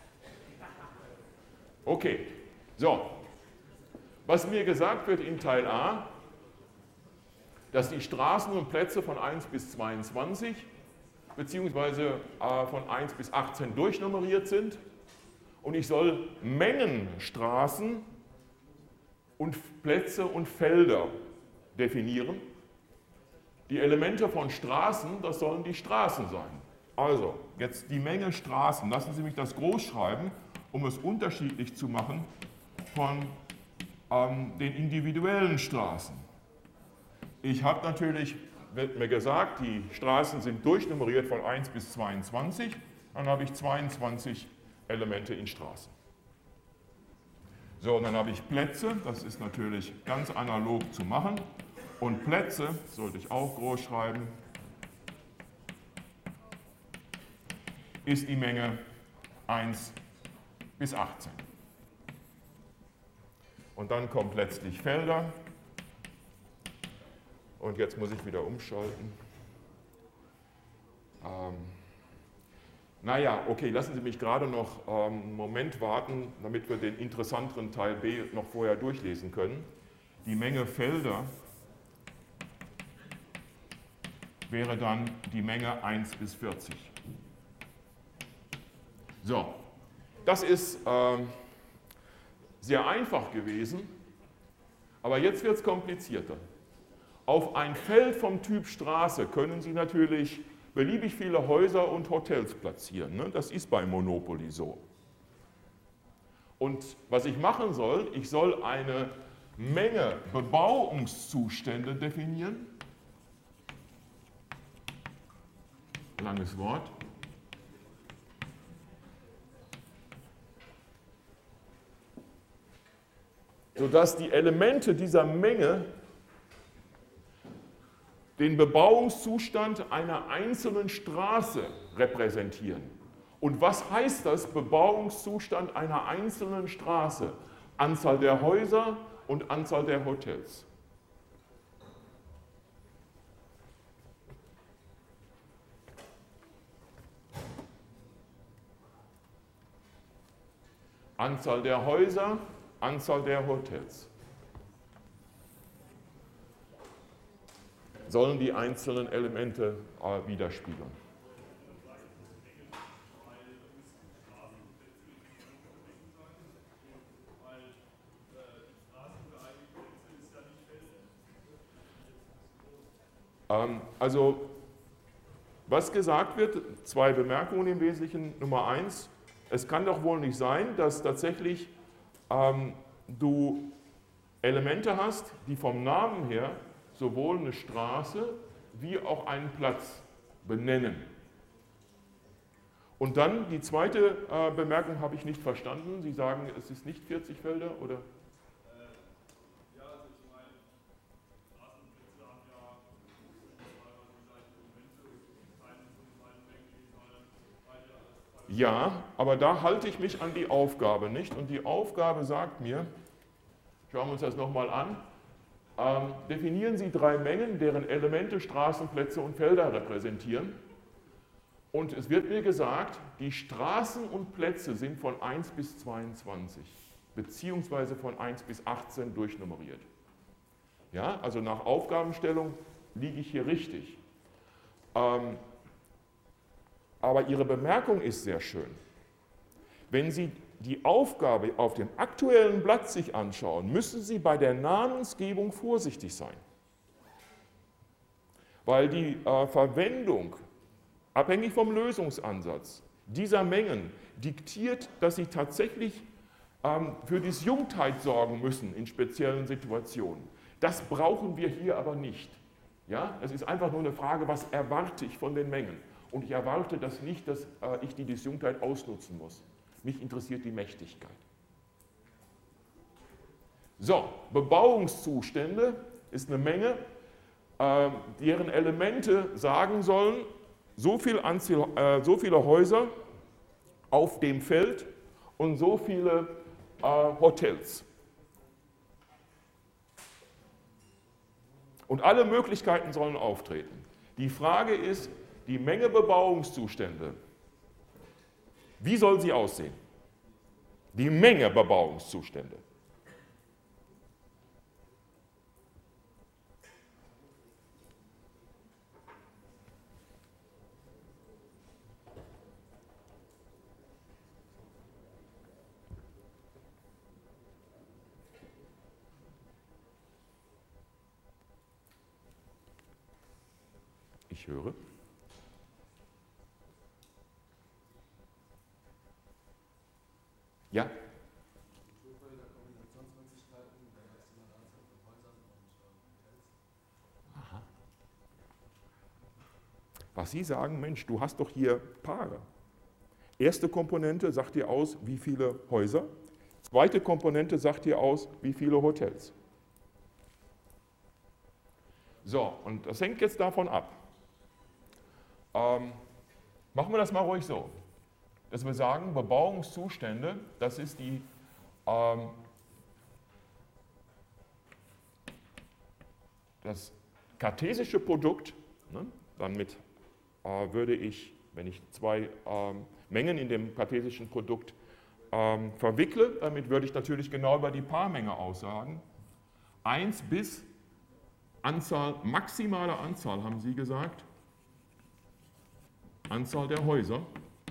Okay, so. Was mir gesagt wird in Teil A, dass die Straßen und Plätze von 1 bis 22 beziehungsweise von 1 bis 18 durchnummeriert sind und ich soll Mengen Straßen und Plätze und Felder definieren. Die Elemente von Straßen, das sollen die Straßen sein. Also, jetzt die Menge Straßen. Lassen Sie mich das groß schreiben, um es unterschiedlich zu machen von den individuellen Straßen. Ich habe natürlich, wird mir gesagt, die Straßen sind durchnummeriert von 1 bis 22. Dann habe ich 22 Elemente in Straßen. So, und dann habe ich Plätze, das ist natürlich ganz analog zu machen. Und Plätze, sollte ich auch groß schreiben, ist die Menge 1 bis 18. Und dann kommt letztlich Felder. Und jetzt muss ich wieder umschalten. Naja, okay, lassen Sie mich gerade noch einen Moment warten, damit wir den interessanteren Teil B noch vorher durchlesen können. Die Menge Felder wäre dann die Menge 1 bis 40. So, das ist sehr einfach gewesen, aber jetzt wird es komplizierter. Auf ein Feld vom Typ Straße können Sie natürlich beliebig viele Häuser und Hotels platzieren. Ne? Das ist bei Monopoly so. Und was ich machen soll, ich soll eine Menge Bebauungszustände definieren. Langes Wort. Sodass die Elemente dieser Menge den Bebauungszustand einer einzelnen Straße repräsentieren. Und was heißt das, Bebauungszustand einer einzelnen Straße? Anzahl der Häuser und Anzahl der Hotels. Anzahl der Häuser, Anzahl der Hotels. Sollen die einzelnen Elemente widerspiegeln. Also, was gesagt wird, zwei Bemerkungen im Wesentlichen. Nummer 1, es kann doch wohl nicht sein, dass tatsächlich du Elemente hast, die vom Namen her sowohl eine Straße wie auch einen Platz benennen. Und dann die zweite Bemerkung habe ich nicht verstanden. Sie sagen, es ist nicht 40 Felder, oder? Ja, also ich meine, Straßenplätze haben ja teilweise gleiche Elemente, keine von beiden Mengen, die sollen beide als Ja, aber da halte ich mich an die Aufgabe nicht. Und die Aufgabe sagt mir, schauen wir uns das nochmal an, definieren Sie 3 Mengen, deren Elemente Straßenplätze und Felder repräsentieren. Und es wird mir gesagt, die Straßen und Plätze sind von 1 bis 22, beziehungsweise von 1 bis 18 durchnummeriert. Ja, also nach Aufgabenstellung liege ich hier richtig. Aber Ihre Bemerkung ist sehr schön. Wenn Sie die Aufgabe auf dem aktuellen Blatt sich anschauen, müssen Sie bei der Namensgebung vorsichtig sein. Weil die Verwendung, abhängig vom Lösungsansatz, dieser Mengen diktiert, dass Sie tatsächlich für Disjunktheit sorgen müssen in speziellen Situationen. Das brauchen wir hier aber nicht. Ja? Es ist einfach nur eine Frage, was erwarte ich von den Mengen? Und ich erwarte das nicht, dass ich die Disjunktheit ausnutzen muss. Mich interessiert die Mächtigkeit. So, Bebauungszustände ist eine Menge, deren Elemente sagen sollen, so viele Häuser auf dem Feld und so viele Hotels. Und alle Möglichkeiten sollen auftreten. Die Frage ist, die Menge Bebauungszustände, wie soll sie aussehen? Die Menge Bebauungszustände. Ich höre. Ja? Aha. Was Sie sagen, Mensch, du hast doch hier Paare. Erste Komponente sagt dir aus, wie viele Häuser. Zweite Komponente sagt dir aus, wie viele Hotels. So, und das hängt jetzt davon ab. Machen wir das mal ruhig so, dass wir sagen, Bebauungszustände, das ist das kartesische Produkt. Ne? Damit würde ich, wenn ich 2 Mengen in dem kartesischen Produkt verwickle, damit würde ich natürlich genau über die Paarmenge aussagen. 1 bis Anzahl, maximale Anzahl, haben Sie gesagt. Anzahl der Häuser.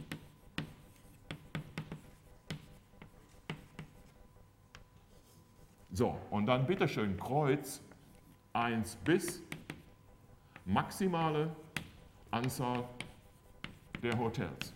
So, und dann bitteschön Kreuz 1 bis maximale Anzahl der Hotels.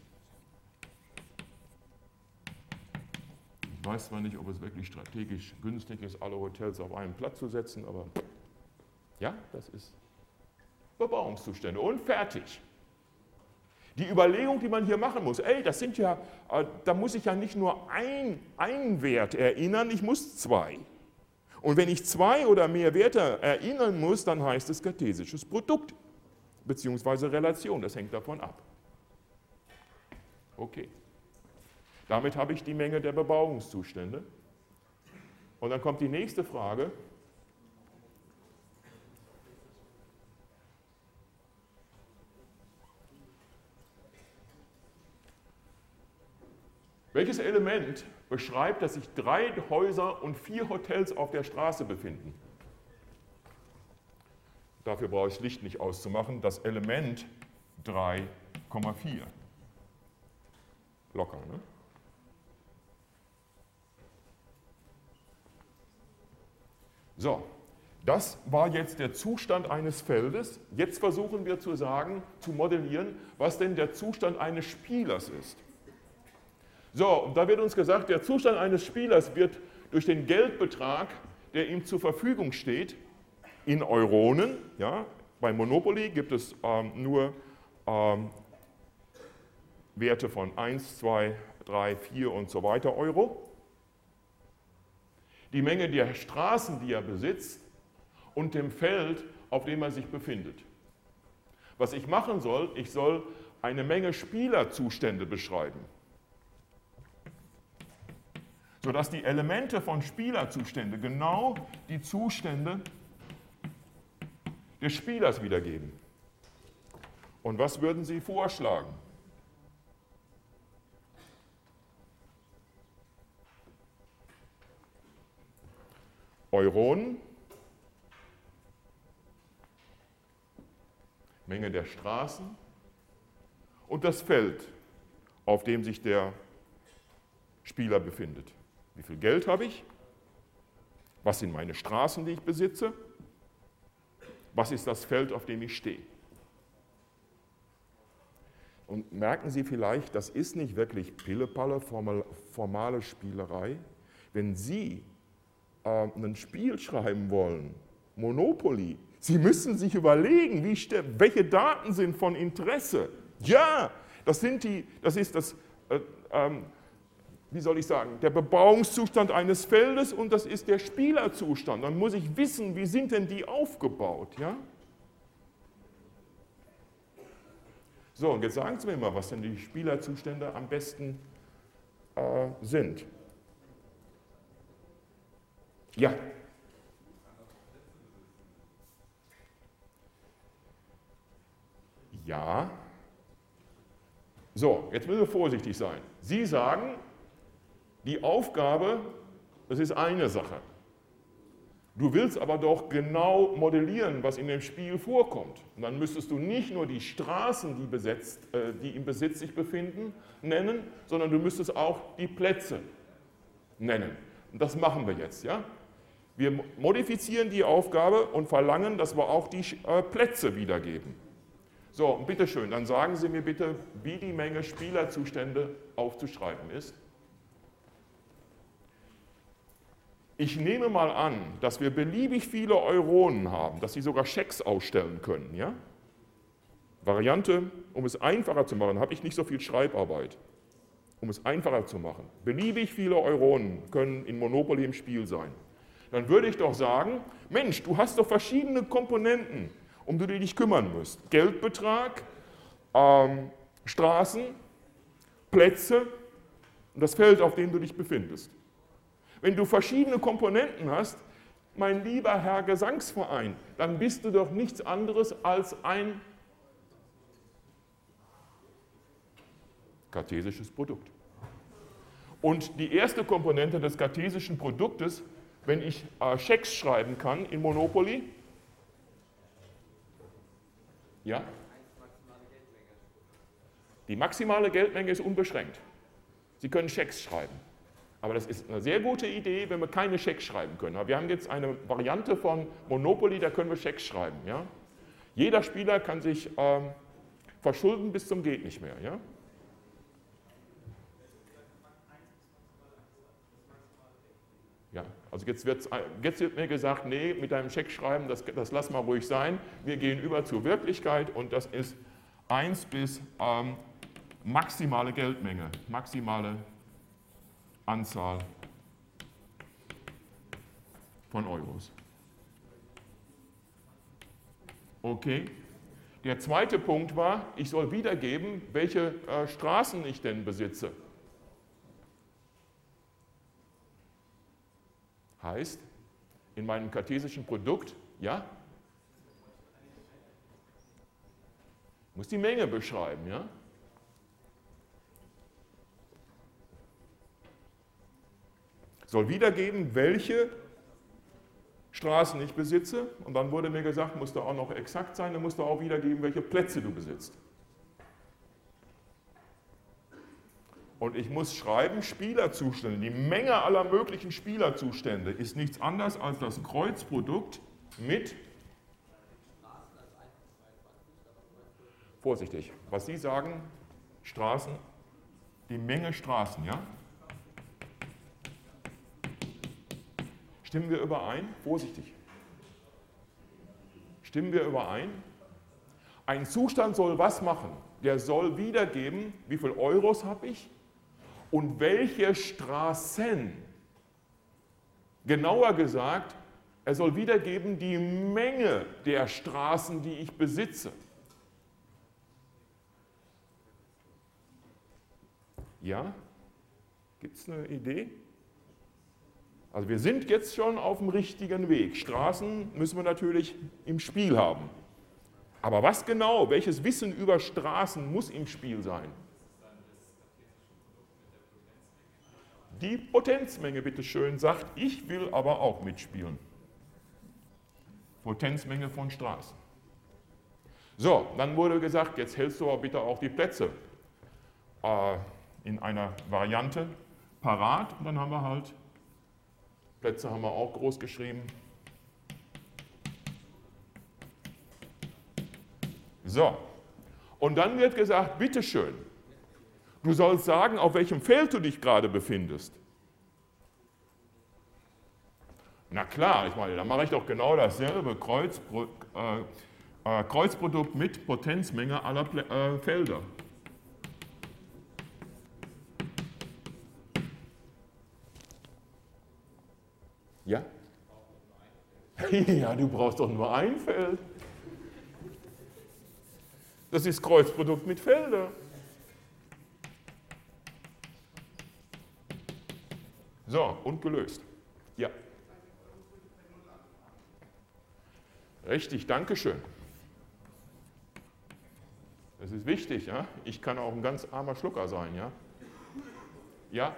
Ich weiß zwar nicht, ob es wirklich strategisch günstig ist, alle Hotels auf einen Platz zu setzen, aber ja, das ist Bebauungszustände und fertig. Die Überlegung, die man hier machen muss, das sind ja, da muss ich ja nicht nur einen Wert erinnern, ich muss 2. Und wenn ich 2 oder mehr Werte erinnern muss, dann heißt es kartesisches Produkt, beziehungsweise Relation, das hängt davon ab. Okay. Damit habe ich die Menge der Bebauungszustände. Und dann kommt die nächste Frage. Welches Element beschreibt, dass sich 3 Häuser und 4 Hotels auf der Straße befinden? Dafür brauche ich das Licht nicht auszumachen. Das Element 3,4. Locker, ne? So, das war jetzt der Zustand eines Feldes. Jetzt versuchen wir zu sagen, zu modellieren, was denn der Zustand eines Spielers ist. So, und da wird uns gesagt, der Zustand eines Spielers wird durch den Geldbetrag, der ihm zur Verfügung steht, in Euronen, ja, bei Monopoly gibt es nur Werte von 1, 2, 3, 4 und so weiter Euro, die Menge der Straßen, die er besitzt und dem Feld, auf dem er sich befindet. Was ich machen soll, ich soll eine Menge Spielerzustände beschreiben, sodass die Elemente von Spielerzustände genau die Zustände des Spielers wiedergeben. Und was würden Sie vorschlagen? Euronen, Menge der Straßen und das Feld, auf dem sich der Spieler befindet. Wie viel Geld habe ich? Was sind meine Straßen, die ich besitze? Was ist das Feld, auf dem ich stehe? Und merken Sie vielleicht, das ist nicht wirklich Pillepalle, formale Spielerei. Wenn Sie ein Spiel schreiben wollen, Monopoly, Sie müssen sich überlegen, welche Daten sind von Interesse. Ja, wie soll ich sagen, der Bebauungszustand eines Feldes und das ist der Spielerzustand. Dann muss ich wissen, wie sind denn die aufgebaut, ja? So, und jetzt sagen Sie mir mal, was denn die Spielerzustände am besten sind. Ja. Ja. So, jetzt müssen wir vorsichtig sein. Sie sagen, die Aufgabe, das ist eine Sache. Du willst aber doch genau modellieren, was in dem Spiel vorkommt. Und dann müsstest du nicht nur die Straßen, die im Besitz sich befinden, nennen, sondern du müsstest auch die Plätze nennen. Und das machen wir jetzt, ja? Wir modifizieren die Aufgabe und verlangen, dass wir auch die Plätze wiedergeben. So, und bitteschön, dann sagen Sie mir bitte, wie die Menge Spielerzustände aufzuschreiben ist. Ich nehme mal an, dass wir beliebig viele Euronen haben, dass Sie sogar Schecks ausstellen können. Ja? Variante, um es einfacher zu machen, habe ich nicht so viel Schreibarbeit. Um es einfacher zu machen. Beliebig viele Euronen können in Monopoly im Spiel sein. Dann würde ich doch sagen, Mensch, du hast doch verschiedene Komponenten, um die du dich kümmern musst. Geldbetrag, Straßen, Plätze und das Feld, auf dem du dich befindest. Wenn du verschiedene Komponenten hast, mein lieber Herr Gesangsverein, dann bist du doch nichts anderes als ein kartesisches Produkt. Und die erste Komponente des kartesischen Produktes, wenn ich Schecks schreiben kann in Monopoly, ja? Die maximale Geldmenge ist unbeschränkt. Sie können Schecks schreiben. Aber das ist eine sehr gute Idee, wenn wir keine Schecks schreiben können. Aber wir haben jetzt eine Variante von Monopoly, da können wir Schecks schreiben. Ja? Jeder Spieler kann sich verschulden bis zum geht nicht mehr. Ja? Ja, also jetzt wird mir gesagt, nee, mit deinem Scheck schreiben, das lass mal ruhig sein. Wir gehen über zur Wirklichkeit und das ist 1 bis maximale Geldmenge, maximale Anzahl von Euros. Okay. Der zweite Punkt war, ich soll wiedergeben, welche Straßen ich denn besitze. Heißt, in meinem kartesischen Produkt, ja, muss die Menge beschreiben, ja. Soll wiedergeben, welche Straßen ich besitze und dann wurde mir gesagt, muss da auch noch exakt sein, dann musst du auch wiedergeben, welche Plätze du besitzt. Und ich muss schreiben, Spielerzustände. Die Menge aller möglichen Spielerzustände ist nichts anderes als das Kreuzprodukt mit, vorsichtig, was Sie sagen, Straßen, die Menge Straßen, ja? Stimmen wir überein? Vorsichtig. Stimmen wir überein? Ein Zustand soll was machen? der soll wiedergeben, wie viel Euros habe ich und welche Straßen. Genauer gesagt, er soll wiedergeben die Menge der Straßen, die ich besitze. Ja? Gibt es eine Idee? Also wir sind jetzt schon auf dem richtigen Weg. Straßen müssen wir natürlich im Spiel haben. Aber was genau, welches Wissen über Straßen muss im Spiel sein? Die Potenzmenge, bitteschön, sagt, ich will aber auch mitspielen. Potenzmenge von Straßen. So, dann wurde gesagt, jetzt hältst du aber bitte auch die Plätze in einer Variante parat. Und dann haben wir halt, Plätze haben wir auch groß geschrieben. So, und dann wird gesagt, bitteschön, du sollst sagen, auf welchem Feld du dich gerade befindest. Na klar, ich meine, dann mache ich doch genau dasselbe Kreuzprodukt mit Potenzmenge aller Felder. Ja? Ja, du brauchst doch nur ein Feld. Das ist Kreuzprodukt mit Feldern. So, und gelöst. Ja. Richtig, danke schön. Das ist wichtig, ja? Ich kann auch ein ganz armer Schlucker sein, ja? Ja?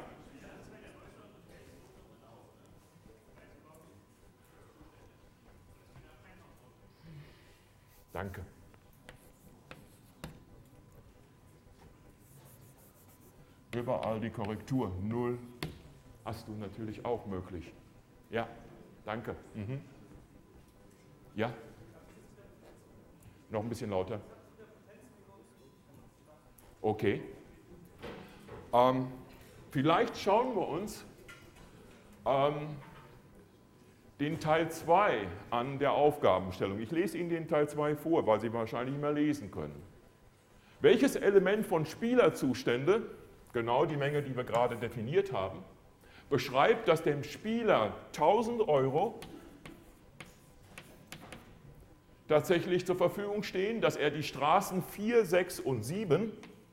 Danke. Überall die Korrektur, 0, hast du natürlich auch möglich. Ja, danke. Mhm. Ja? Noch ein bisschen lauter. Okay. Vielleicht schauen wir uns den Teil 2 an der Aufgabenstellung. Ich lese Ihnen den Teil 2 vor, weil Sie wahrscheinlich nicht mehr lesen können. Welches Element von Spielerzustände, genau die Menge, die wir gerade definiert haben, beschreibt, dass dem Spieler 1000 € tatsächlich zur Verfügung stehen, dass er die Straßen 4, 6 und 7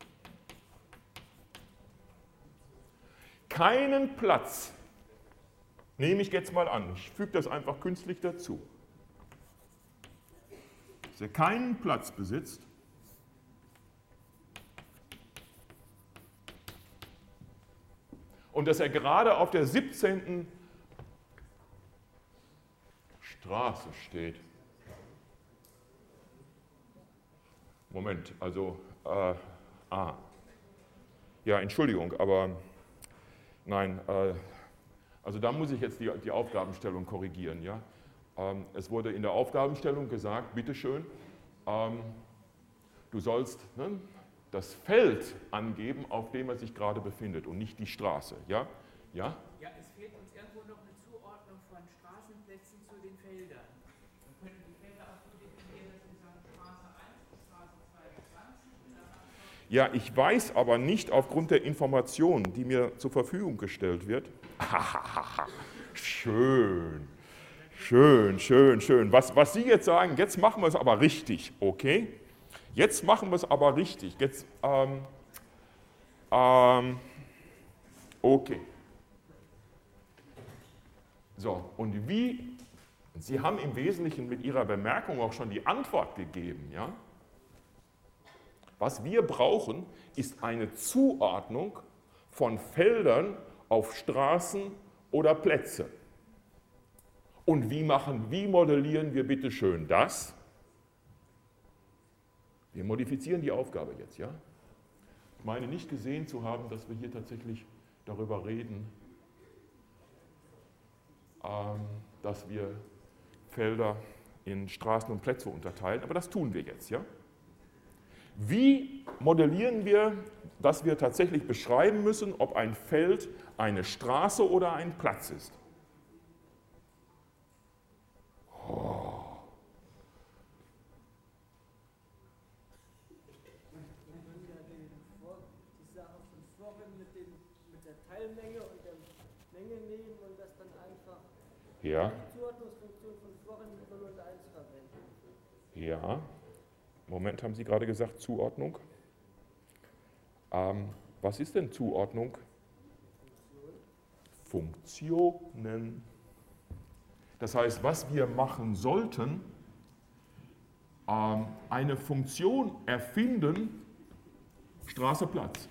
keinen Platz, nehme ich jetzt mal an, ich füge das einfach künstlich dazu, dass er keinen Platz besitzt, und dass er gerade auf der 17. Straße steht. Moment, also, ja, Entschuldigung, aber nein, also da muss ich jetzt die Aufgabenstellung korrigieren. Ja? Es wurde in der Aufgabenstellung gesagt, bitteschön, du sollst das Feld angeben, auf dem er sich gerade befindet und nicht die Straße. Ja? Ja? Ja, es fehlt uns irgendwo noch eine Zuordnung von Straßenplätzen zu den Feldern. Dann können die Felder auch so definieren, dass sie sagen Straße 1, Straße 22. Ja, ich weiß aber nicht aufgrund der Information, die mir zur Verfügung gestellt wird. Schön, schön, schön, schön. Was Sie jetzt sagen, jetzt machen wir es aber richtig, okay? Jetzt machen wir es aber richtig. Jetzt, okay. So, und wie, Sie haben im Wesentlichen mit Ihrer Bemerkung auch schon die Antwort gegeben, ja? Was wir brauchen, ist eine Zuordnung von Feldern auf Straßen oder Plätze. Und wie modellieren wir bitte schön das? Wir modifizieren die Aufgabe jetzt, ja? Ich meine nicht gesehen zu haben, dass wir hier tatsächlich darüber reden, dass wir Felder in Straßen und Plätze unterteilen, aber das tun wir jetzt, ja? Wie modellieren wir, dass wir tatsächlich beschreiben müssen, ob ein Feld eine Straße oder ein Platz ist? der Teilmenge und der Menge nehmen und das dann einfach Ja, die Zuordnungsfunktion von vorhin mit 0 und 1 verwenden. ja. Moment, haben Sie gerade gesagt Zuordnung? Was ist denn Zuordnung? Funktionen. Das heißt, was wir machen sollten, eine Funktion erfinden, Straße, Platz.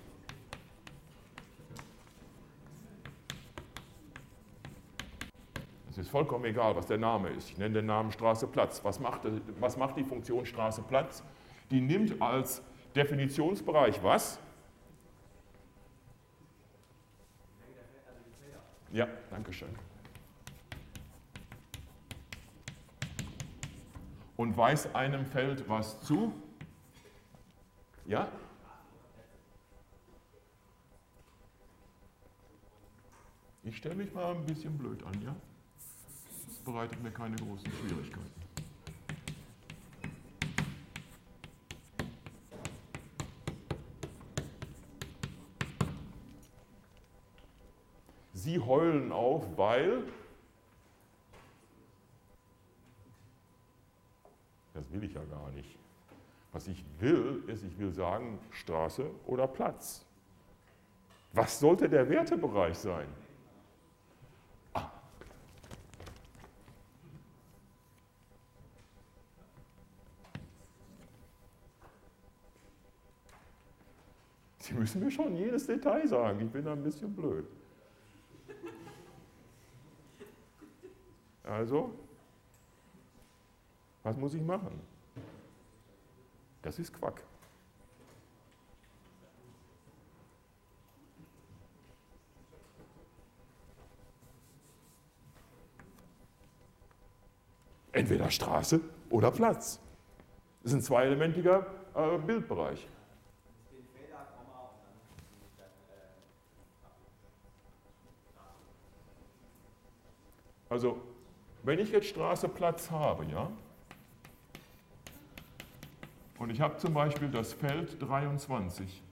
Es ist vollkommen egal, was der Name ist. Ich nenne den Namen Straße, Platz. Was macht die Funktion Straße, Platz? Die nimmt als Definitionsbereich was? Ja, danke schön. Und weist einem Feld was zu? Ja? Ich stelle mich mal ein bisschen blöd an, ja? Das bereitet mir keine großen Schwierigkeiten. Sie heulen auf, weil... Das will ich ja gar nicht. Was ich will, ist, ich will sagen, Straße oder Platz. Was sollte der Wertebereich sein? Sie müssen mir schon jedes Detail sagen, ich bin da ein bisschen blöd. Also, was muss ich machen? Das ist Quack. Entweder Straße oder Platz. Das ist ein zweielementiger Bildbereich. Also, wenn ich jetzt Straße, Platz habe, ja, und ich habe zum Beispiel das Feld 23,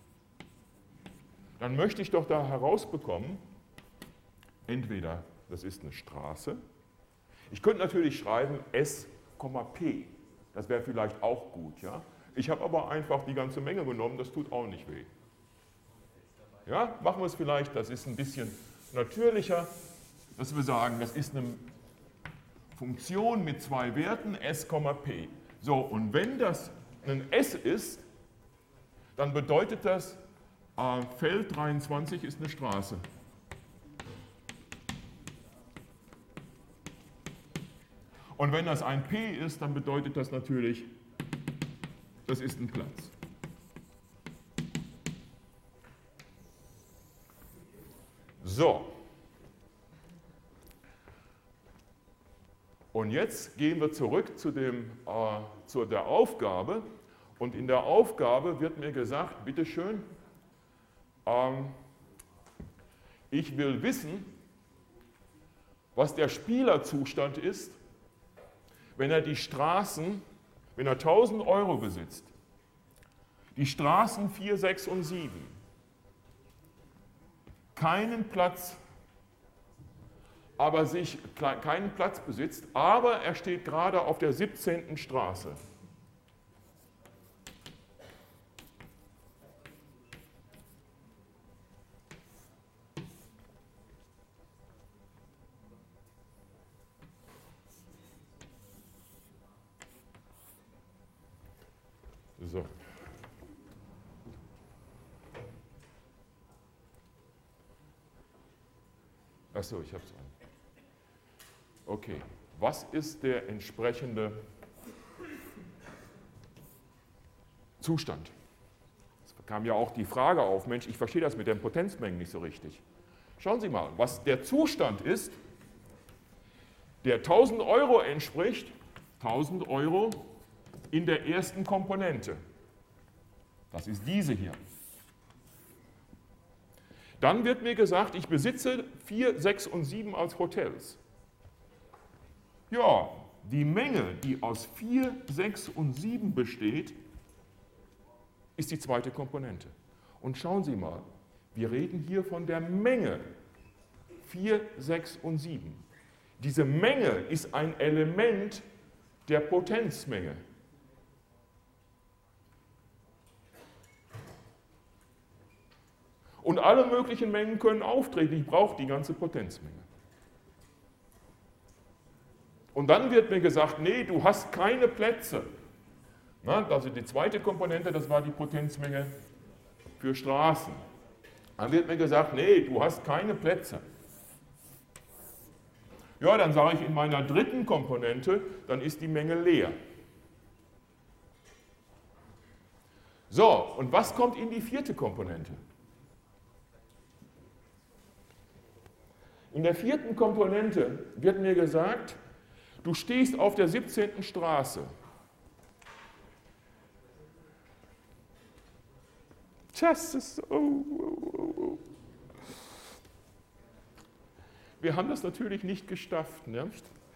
dann möchte ich doch da herausbekommen, entweder das ist eine Straße, ich könnte natürlich schreiben S, P, das wäre vielleicht auch gut, ja. Ich habe aber einfach die ganze Menge genommen, das tut auch nicht weh. Ja, machen wir es vielleicht, das ist ein bisschen natürlicher, dass wir sagen, das ist eine Funktion mit zwei Werten, S, P. So, und wenn das ein S ist, dann bedeutet das, Feld 23 ist eine Straße. Und wenn das ein P ist, dann bedeutet das natürlich, das ist ein Platz. So. Und jetzt gehen wir zurück zu der Aufgabe. Und in der Aufgabe wird mir gesagt, bitteschön, ich will wissen, was der Spielerzustand ist, wenn er die Straßen, wenn er 1000 € besitzt, die Straßen 4, 6 und 7, keinen Platz besitzt, aber er steht gerade auf der 17. Straße. So. Achso, ich habe es an. Okay, was ist der entsprechende Zustand? Es kam ja auch die Frage auf, Mensch, ich verstehe das mit den Potenzmengen nicht so richtig. Schauen Sie mal, was der Zustand ist, der 1000 € entspricht, 1000 € in der ersten Komponente. Das ist diese hier. Dann wird mir gesagt, ich besitze 4, 6 und 7 als Hotels. Ja, die Menge, die aus 4, 6 und 7 besteht, ist die zweite Komponente. Und schauen Sie mal, Wir reden hier von der Menge 4, 6 und 7. Diese Menge ist ein Element der Potenzmenge. Und alle möglichen Mengen können auftreten. Ich brauche die ganze Potenzmenge. Und dann wird mir gesagt, nee, du hast keine Plätze. Na, also die zweite Komponente, das war die Potenzmenge für Straßen. Dann wird mir gesagt, nee, du hast keine Plätze. Ja, dann sage ich in meiner dritten Komponente, dann ist die Menge leer. So, und was kommt in die vierte Komponente? In der vierten Komponente wird mir gesagt, du stehst auf der 17. Straße. Das ist so. Wir haben das natürlich nicht geschafft. Ne?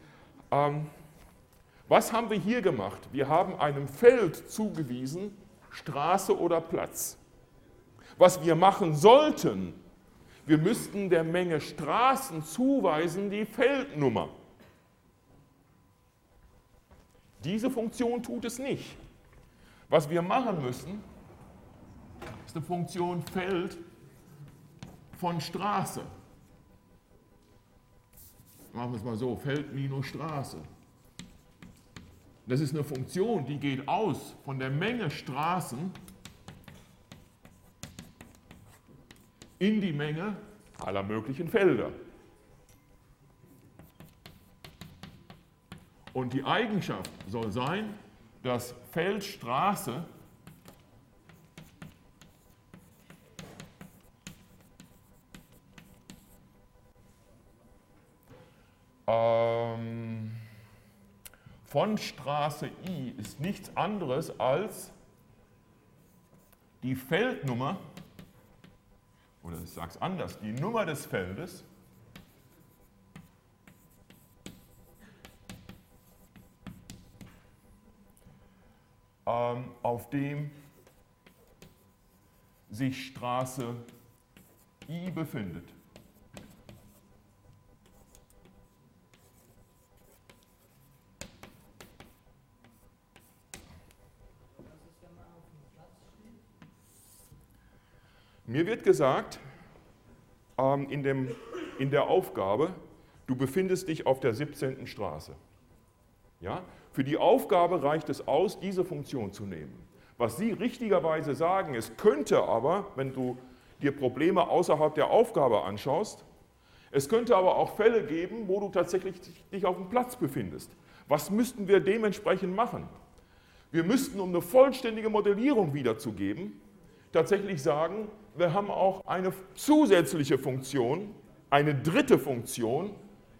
Was haben wir hier gemacht? Wir haben einem Feld zugewiesen, Straße oder Platz. Was wir machen sollten, wir müssten der Menge Straßen zuweisen die Feldnummer. Diese Funktion tut es nicht. Was wir machen müssen, ist eine Funktion Feld von Straße. Machen wir es mal so, Feld minus Straße. Das ist eine Funktion, die geht aus von der Menge Straßen in die Menge aller möglichen Felder. Und die Eigenschaft soll sein, dass Feld Straße von Straße I ist nichts anderes als die Feldnummer, oder ich sage es anders, die Nummer des Feldes auf dem sich Straße I befindet. Mir wird gesagt, in der Aufgabe, du befindest dich auf der 17. Straße. Ja? Für die Aufgabe reicht es aus, diese Funktion zu nehmen. Was Sie richtigerweise sagen, es könnte aber, wenn du dir Probleme außerhalb der Aufgabe anschaust, es könnte aber auch Fälle geben, wo du tatsächlich dich auf dem Platz befindest. Was müssten wir dementsprechend machen? Wir müssten, um eine vollständige Modellierung wiederzugeben, tatsächlich sagen, wir haben auch eine zusätzliche Funktion, eine dritte Funktion,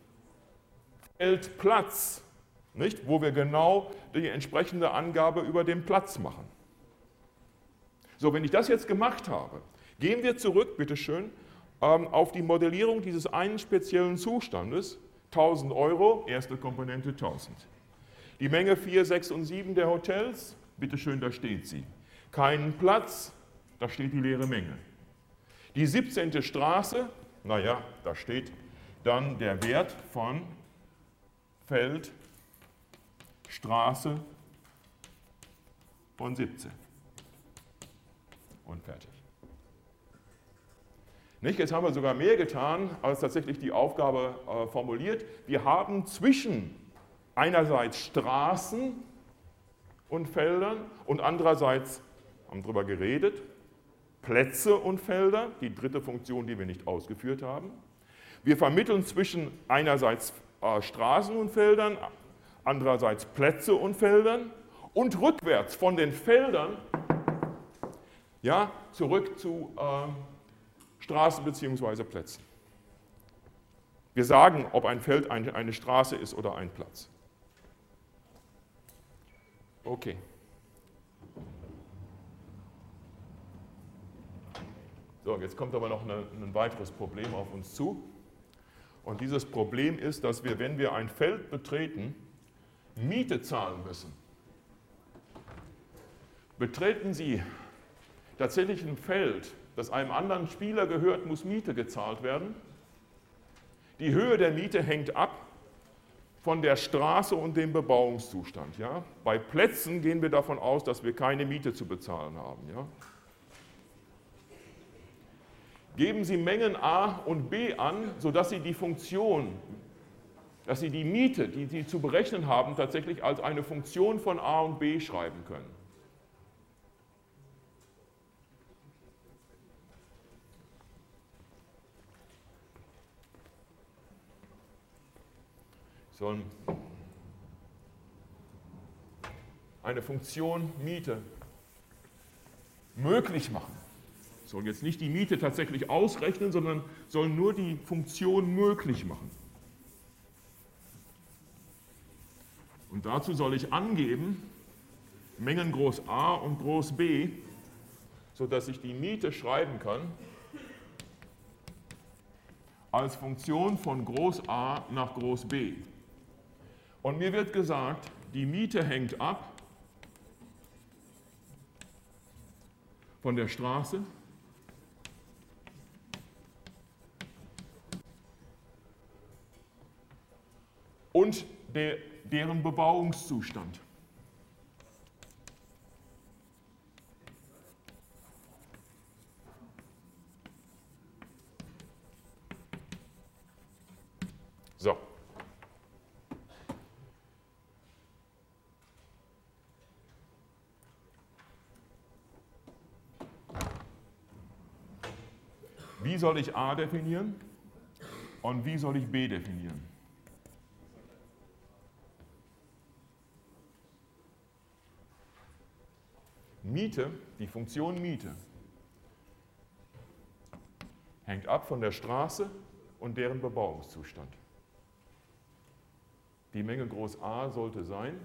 Feldplatz, nicht? Wo wir genau die entsprechende Angabe über den Platz machen. So, wenn ich das jetzt gemacht habe, gehen wir zurück, bitteschön, auf die Modellierung dieses einen speziellen Zustandes, 1000 Euro, erste Komponente 1000. Die Menge 4, 6 und 7 der Hotels, bitteschön, da steht sie. Keinen Platz, da steht die leere Menge. Die 17. Straße, naja, da steht dann der Wert von Feld, Straße von 17. Und fertig. Nicht? Jetzt haben wir sogar mehr getan, als tatsächlich die Aufgabe formuliert. Wir haben zwischen einerseits Straßen und Feldern und andererseits, haben darüber geredet, Plätze und Felder, die dritte Funktion, die wir nicht ausgeführt haben. Wir vermitteln zwischen einerseits Straßen und Feldern, andererseits Plätze und Feldern und rückwärts von den Feldern ja, zurück zu Straßen bzw. Plätzen. Wir sagen, ob ein Feld eine Straße ist oder ein Platz. Okay. So, jetzt kommt aber noch ein weiteres Problem auf uns zu. Und dieses Problem ist, dass wir, wenn wir ein Feld betreten, Miete zahlen müssen. Betreten Sie tatsächlich ein Feld, das einem anderen Spieler gehört, muss Miete gezahlt werden. Die Höhe der Miete hängt ab von der Straße und dem Bebauungszustand. Ja? Bei Plätzen gehen wir davon aus, dass wir keine Miete zu bezahlen haben. Ja? Geben Sie Mengen A und B an, sodass Sie die Funktion, dass Sie die Miete, die Sie zu berechnen haben, tatsächlich als eine Funktion von A und B schreiben können. Sollen eine Funktion Miete möglich machen. Sollen jetzt nicht die Miete tatsächlich ausrechnen, sondern sollen nur die Funktion möglich machen. Und dazu soll ich angeben, Mengen groß A und groß B, sodass ich die Miete schreiben kann als Funktion von groß A nach groß B. Und mir wird gesagt, die Miete hängt ab von der Straße und deren Bebauungszustand. So. Wie soll ich A definieren und wie soll ich B definieren? Miete, die Funktion Miete, hängt ab von der Straße und deren Bebauungszustand. Die Menge groß A sollte sein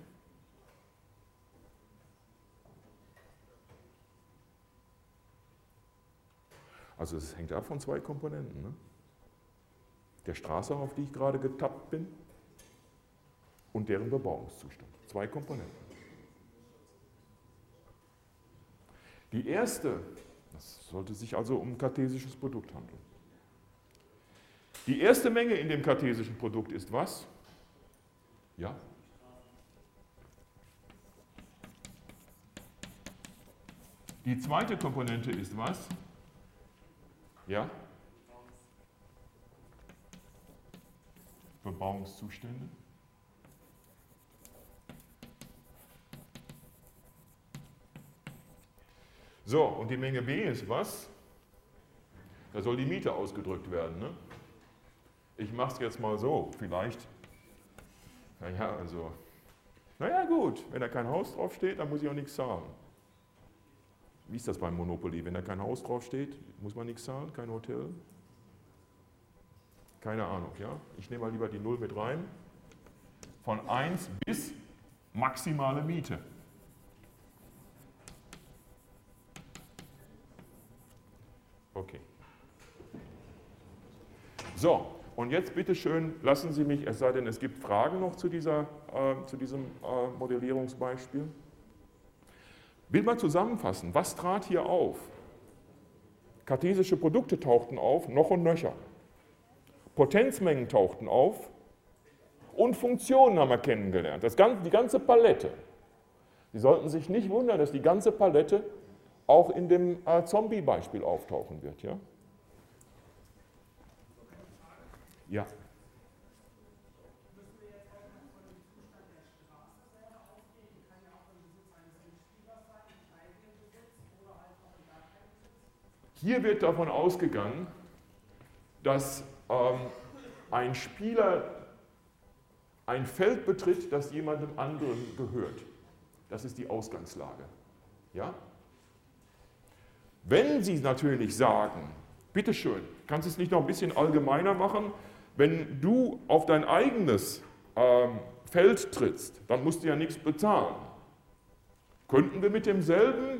also es hängt ab von zwei Komponenten. Ne? Der Straße, auf die ich gerade getappt bin, und deren Bebauungszustand. Zwei Komponenten. Die erste, das sollte sich also um ein kartesisches Produkt handeln. Die erste Menge in dem kartesischen Produkt ist was? Ja? Die zweite Komponente ist was? Ja? Bebauungszustände. So, und die Menge B ist was? Da soll die Miete ausgedrückt werden. Ne? Ich mache es jetzt mal so, vielleicht. Naja gut, wenn da kein Haus drauf steht, dann muss ich auch nichts zahlen. Wie ist das beim Monopoly? Wenn da kein Haus drauf steht, muss man nichts zahlen, kein Hotel? Keine Ahnung, ja? Ich nehme mal lieber die 0 mit rein. Von 1 bis maximale Miete. Okay. So, und jetzt bitte schön, lassen Sie mich, es sei denn, es gibt Fragen noch zu diesem Modellierungsbeispiel. Will mal zusammenfassen, was trat hier auf? Kartesische Produkte tauchten auf, noch und nöcher. Potenzmengen tauchten auf und Funktionen haben wir kennengelernt. Die ganze Palette. Sie sollten sich nicht wundern, dass die ganze Palette auch in dem Zombie-Beispiel auftauchen wird. Ja? Ja. Hier wird davon ausgegangen, dass ein Spieler ein Feld betritt, das jemandem anderen gehört. Das ist die Ausgangslage. Ja? Wenn Sie natürlich sagen, bitteschön, kannst du es nicht noch ein bisschen allgemeiner machen, wenn du auf dein eigenes Feld trittst, dann musst du ja nichts bezahlen. Könnten wir mit demselben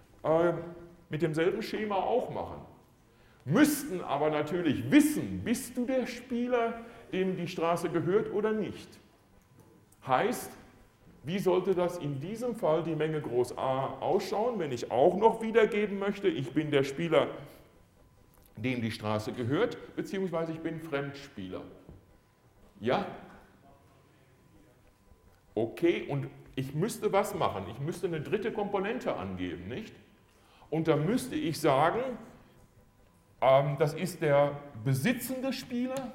Schema auch machen. Müssten aber natürlich wissen, bist du der Spieler, dem die Straße gehört oder nicht. Heißt, Wie sollte das in diesem Fall die Menge groß A ausschauen, wenn ich auch noch wiedergeben möchte, ich bin der Spieler, dem die Straße gehört, beziehungsweise ich bin Fremdspieler? Ja? Okay, und ich müsste was machen? Ich müsste eine dritte Komponente angeben, nicht? Und da müsste ich sagen, das ist der besitzende Spieler.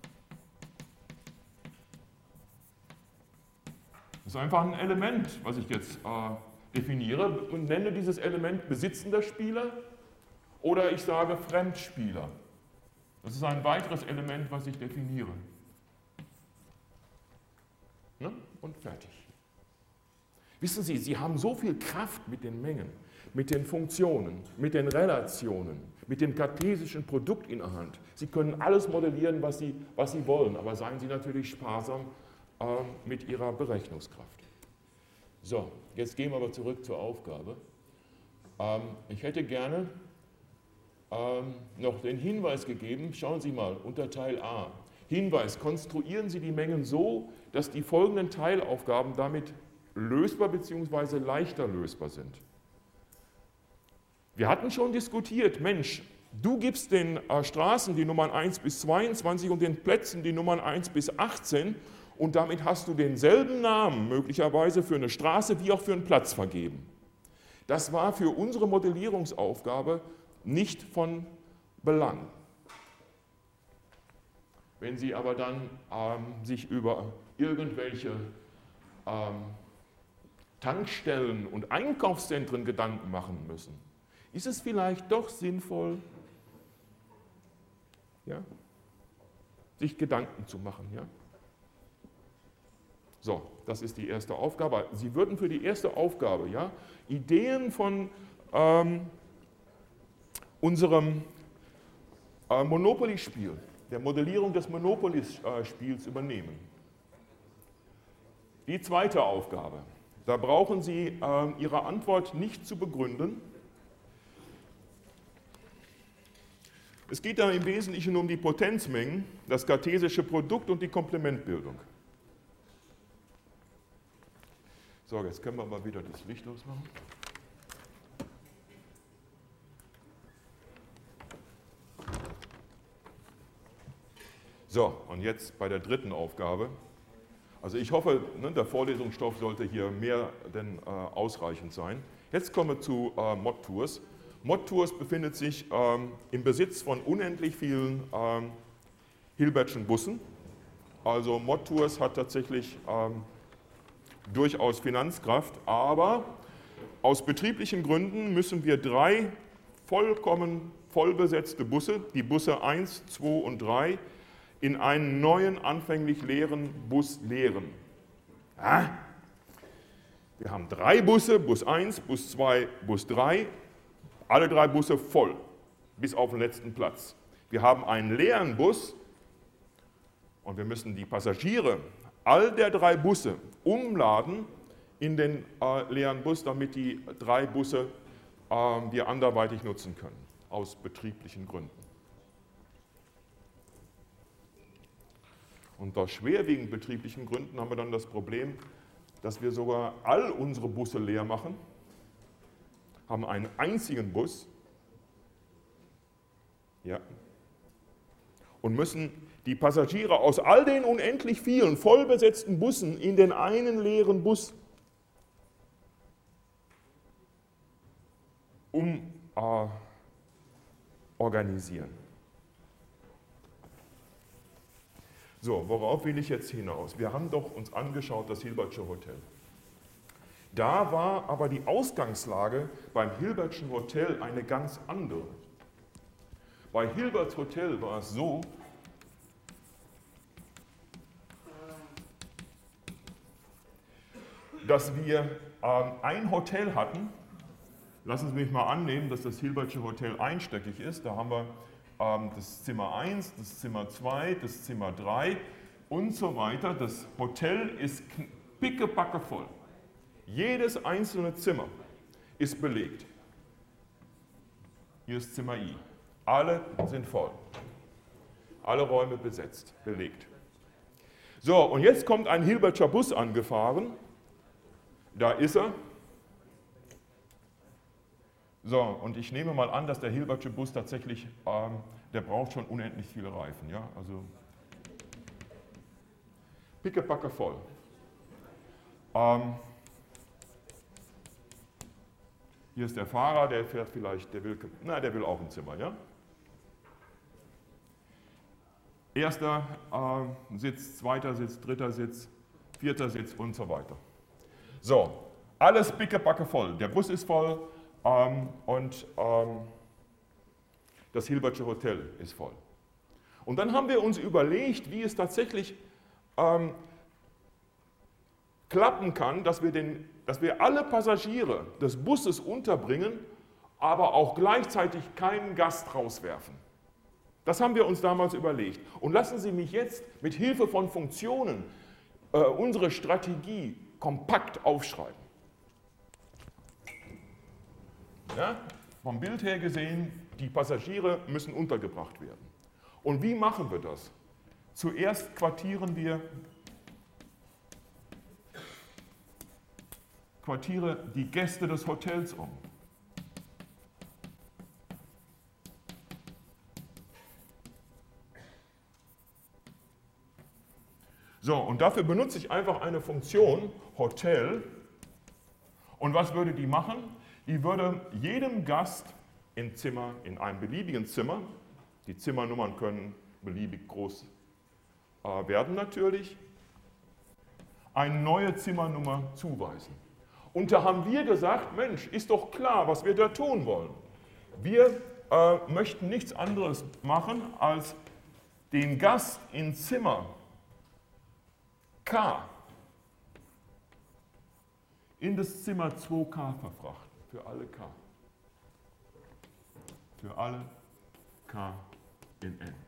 Das ist einfach ein Element, was ich jetzt definiere und nenne dieses Element besitzender Spieler oder ich sage Fremdspieler. Das ist ein weiteres Element, was ich definiere. Ne? Und fertig. Wissen Sie, Sie haben so viel Kraft mit den Mengen, mit den Funktionen, mit den Relationen, mit dem kartesischen Produkt in der Hand. Sie können alles modellieren, was Sie wollen, aber seien Sie natürlich sparsam mit Ihrer Berechnungskraft. So, jetzt gehen wir aber zurück zur Aufgabe. Ich hätte gerne noch den Hinweis gegeben, schauen Sie mal, unter Teil A. Hinweis, konstruieren Sie die Mengen so, dass die folgenden Teilaufgaben damit lösbar bzw. leichter lösbar sind. Wir hatten schon diskutiert, Mensch, du gibst den Straßen die Nummern 1 bis 22 und den Plätzen die Nummern 1 bis 18 und damit hast du denselben Namen möglicherweise für eine Straße wie auch für einen Platz vergeben. Das war für unsere Modellierungsaufgabe nicht von Belang. Wenn Sie aber dann sich über irgendwelche Tankstellen und Einkaufszentren Gedanken machen müssen, ist es vielleicht doch sinnvoll, ja, sich Gedanken zu machen. Ja? So, das ist die erste Aufgabe. Sie würden für die erste Aufgabe ja, Ideen von unserem Monopoly-Spiel, der Modellierung des Monopoly-Spiels übernehmen. Die zweite Aufgabe. Da brauchen Sie Ihre Antwort nicht zu begründen. Es geht da im Wesentlichen um die Potenzmengen, das kartesische Produkt und die Komplementbildung. So, jetzt können wir mal wieder das Licht losmachen. So, und jetzt bei der dritten Aufgabe. Also ich hoffe, ne, der Vorlesungsstoff sollte hier mehr denn ausreichend sein. Jetzt kommen wir zu Mod-Tours. Mod-Tours befindet sich im Besitz von unendlich vielen Hilbertschen Bussen. Also Mod-Tours hat tatsächlich durchaus Finanzkraft, aber aus betrieblichen Gründen müssen wir 3 vollkommen vollbesetzte Busse, die Busse 1, 2 und 3, in einen neuen, anfänglich leeren Bus leeren. Ja? Wir haben 3 Busse, Bus 1, Bus 2, Bus 3, alle 3 Busse voll, bis auf den letzten Platz. Wir haben einen leeren Bus und wir müssen die Passagiere all der 3 Busse umladen in den leeren Bus, damit die 3 Busse wir anderweitig nutzen können, aus betrieblichen Gründen. Und aus schwerwiegend betrieblichen Gründen haben wir dann das Problem, dass wir sogar all unsere Busse leer machen, haben einen einzigen Bus, ja, und müssen die Passagiere aus all den unendlich vielen vollbesetzten Bussen in den einen leeren Bus organisieren. So, worauf will ich jetzt hinaus? Wir haben doch uns angeschaut das Hilbertsche Hotel. Da war aber die Ausgangslage beim Hilbertschen Hotel eine ganz andere. Bei Hilberts Hotel war es so, dass wir ein Hotel hatten. Lassen Sie mich mal annehmen, dass das Hilbertsche Hotel einstöckig ist. Da haben wir das Zimmer 1, das Zimmer 2, das Zimmer 3 und so weiter. Das Hotel ist pickepacke voll. Jedes einzelne Zimmer ist belegt. Hier ist Zimmer I. Alle sind voll. Alle Räume besetzt, belegt. So, und jetzt kommt ein Hilbertscher Bus angefahren Da ist er. So, und ich nehme mal an, dass der Hilbertsche Bus tatsächlich, der braucht schon unendlich viele Reifen. Ja? Also pickepacke voll. Hier ist der Fahrer, der fährt vielleicht, der will auch ein Zimmer. Ja? Erster Sitz, zweiter Sitz, dritter Sitz, vierter Sitz und so weiter. So, alles pickepacke voll. Der Bus ist voll und das Hilbertsche Hotel ist voll. Und dann haben wir uns überlegt, wie es tatsächlich klappen kann, dass wir alle Passagiere des Busses unterbringen, aber auch gleichzeitig keinen Gast rauswerfen. Das haben wir uns damals überlegt. Und lassen Sie mich jetzt mit Hilfe von Funktionen unsere Strategie kompakt aufschreiben. Ja? Vom Bild her gesehen, die Passagiere müssen untergebracht werden. Und wie machen wir das? Zuerst quartiere die Gäste des Hotels um. So, und dafür benutze ich einfach eine Funktion, Hotel. Und was würde die machen? Die würde jedem Gast in einem beliebigen Zimmer, die Zimmernummern können beliebig groß werden natürlich, eine neue Zimmernummer zuweisen. Und da haben wir gesagt, Mensch, ist doch klar, was wir da tun wollen. Wir möchten nichts anderes machen, als den Gast in Zimmer K in das Zimmer 2K verfrachten, für alle K. Für alle K in N.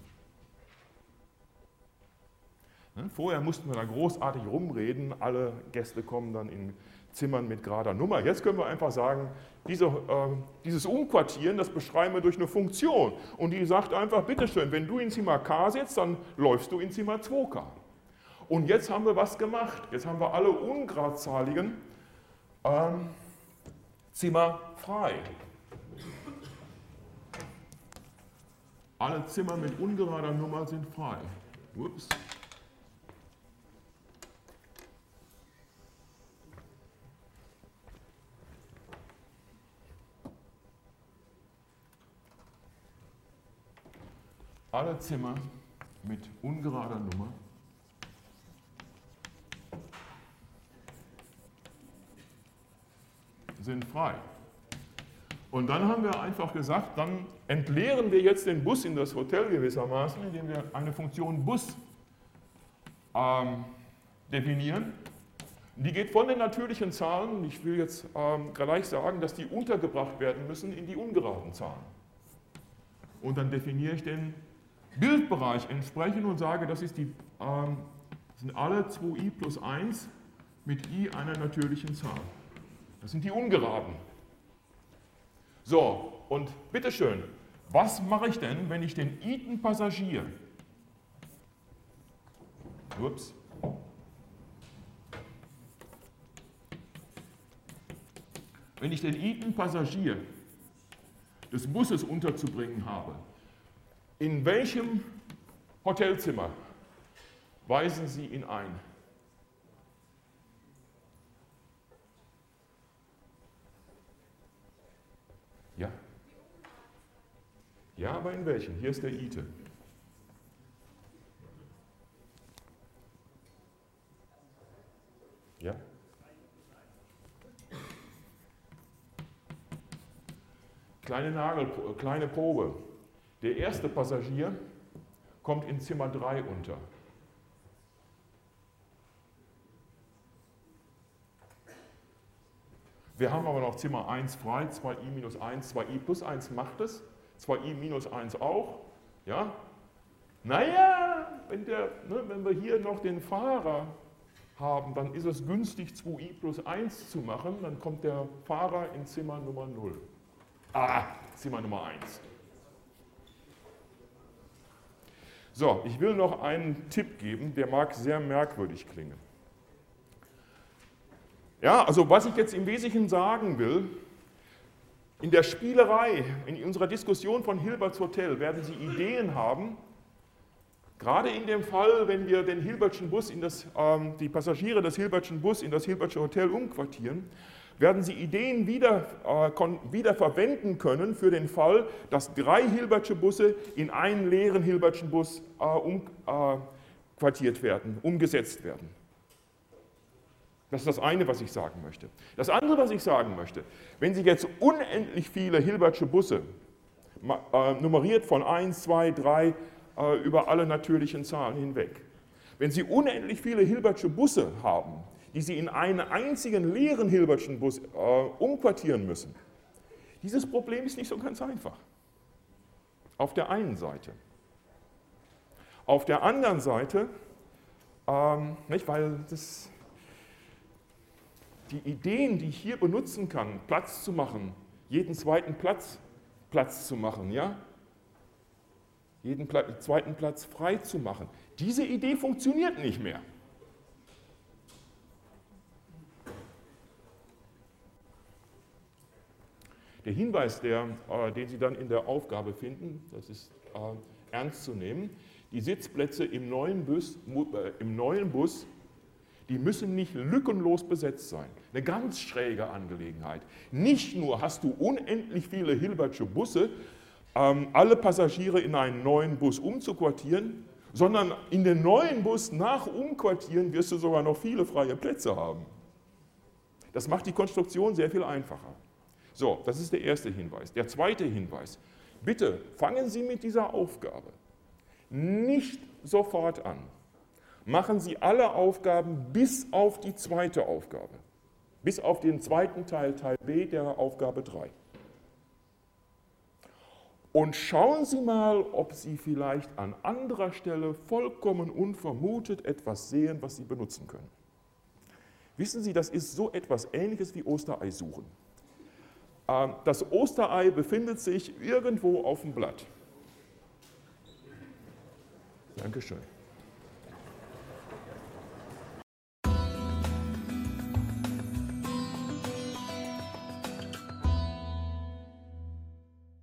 Vorher mussten wir da großartig rumreden, alle Gäste kommen dann in Zimmern mit gerader Nummer. Jetzt können wir einfach sagen, dieses Umquartieren, das beschreiben wir durch eine Funktion. Und die sagt einfach, bitteschön, wenn du in Zimmer K sitzt, dann läufst du in Zimmer 2K. Und jetzt haben wir was gemacht. Jetzt haben wir alle ungeradzahligen Zimmer frei. Alle Zimmer mit ungerader Nummer sind frei. Ups. Alle Zimmer mit ungerader Nummer sind frei. Und dann haben wir einfach gesagt, dann entleeren wir jetzt den Bus in das Hotel gewissermaßen, indem wir eine Funktion Bus definieren. Die geht von den natürlichen Zahlen, ich will jetzt gleich sagen, dass die untergebracht werden müssen in die ungeraden Zahlen. Und dann definiere ich den Bildbereich entsprechend und sage, das sind alle 2i plus 1 mit i einer natürlichen Zahl. Das sind die ungeraden. So, und bitteschön, was mache ich denn, wenn ich den iten Passagier, wenn ich den iten Passagier des Busses unterzubringen habe, in welchem Hotelzimmer weisen Sie ihn ein? Ja? Ja, aber in welchem? Hier ist der ite. Ja? Kleine Probe. Der erste Passagier kommt in Zimmer 3 unter. Wir haben aber noch Zimmer 1 frei, 2i minus 1, 2i plus 1 macht es, 2i minus 1 auch. Ja? Naja, wenn wir hier noch den Fahrer haben, dann ist es günstig, 2i plus 1 zu machen, dann kommt der Fahrer in Zimmer Nummer 0. Zimmer Nummer 1. So, ich will noch einen Tipp geben, der mag sehr merkwürdig klingen. Ja, also was ich jetzt im Wesentlichen sagen will, in der Spielerei, in unserer Diskussion von Hilberts Hotel werden Sie Ideen haben, gerade in dem Fall, wenn wir den Hilbertschen Bus die Passagiere des Hilbertschen Bus in das Hilbertsche Hotel umquartieren, werden Sie Ideen wieder verwenden können für den Fall, dass 3 Hilbertsche Busse in einen leeren Hilbertschen Bus umquartiert werden, umgesetzt werden. Das ist das eine, was ich sagen möchte. Das andere, was ich sagen möchte, wenn Sie jetzt unendlich viele Hilbertsche Busse, nummeriert von 1, 2, 3, über alle natürlichen Zahlen hinweg, wenn Sie unendlich viele Hilbertsche Busse haben, die Sie in einen einzigen leeren Hilbertschen Bus umquartieren müssen, dieses Problem ist nicht so ganz einfach. Auf der einen Seite. Auf der anderen Seite, nicht, weil die Ideen, die ich hier benutzen kann, Platz zu machen, jeden zweiten Platz zu machen, ja? Jeden zweiten Platz frei zu machen, diese Idee funktioniert nicht mehr. Der Hinweis, den Sie dann in der Aufgabe finden, das ist ernst zu nehmen, die Sitzplätze im neuen Bus, die müssen nicht lückenlos besetzt sein. Eine ganz schräge Angelegenheit. Nicht nur hast du unendlich viele Hilbertsche Busse, alle Passagiere in einen neuen Bus umzuquartieren, sondern in den neuen Bus nach Umquartieren wirst du sogar noch viele freie Plätze haben. Das macht die Konstruktion sehr viel einfacher. So, das ist der erste Hinweis. Der zweite Hinweis. Bitte fangen Sie mit dieser Aufgabe nicht sofort an. Machen Sie alle Aufgaben bis auf die zweite Aufgabe, bis auf den zweiten Teil, Teil B der Aufgabe 3. Und schauen Sie mal, ob Sie vielleicht an anderer Stelle vollkommen unvermutet etwas sehen, was Sie benutzen können. Wissen Sie, das ist so etwas Ähnliches wie Osterei suchen. Das Osterei befindet sich irgendwo auf dem Blatt. Dankeschön.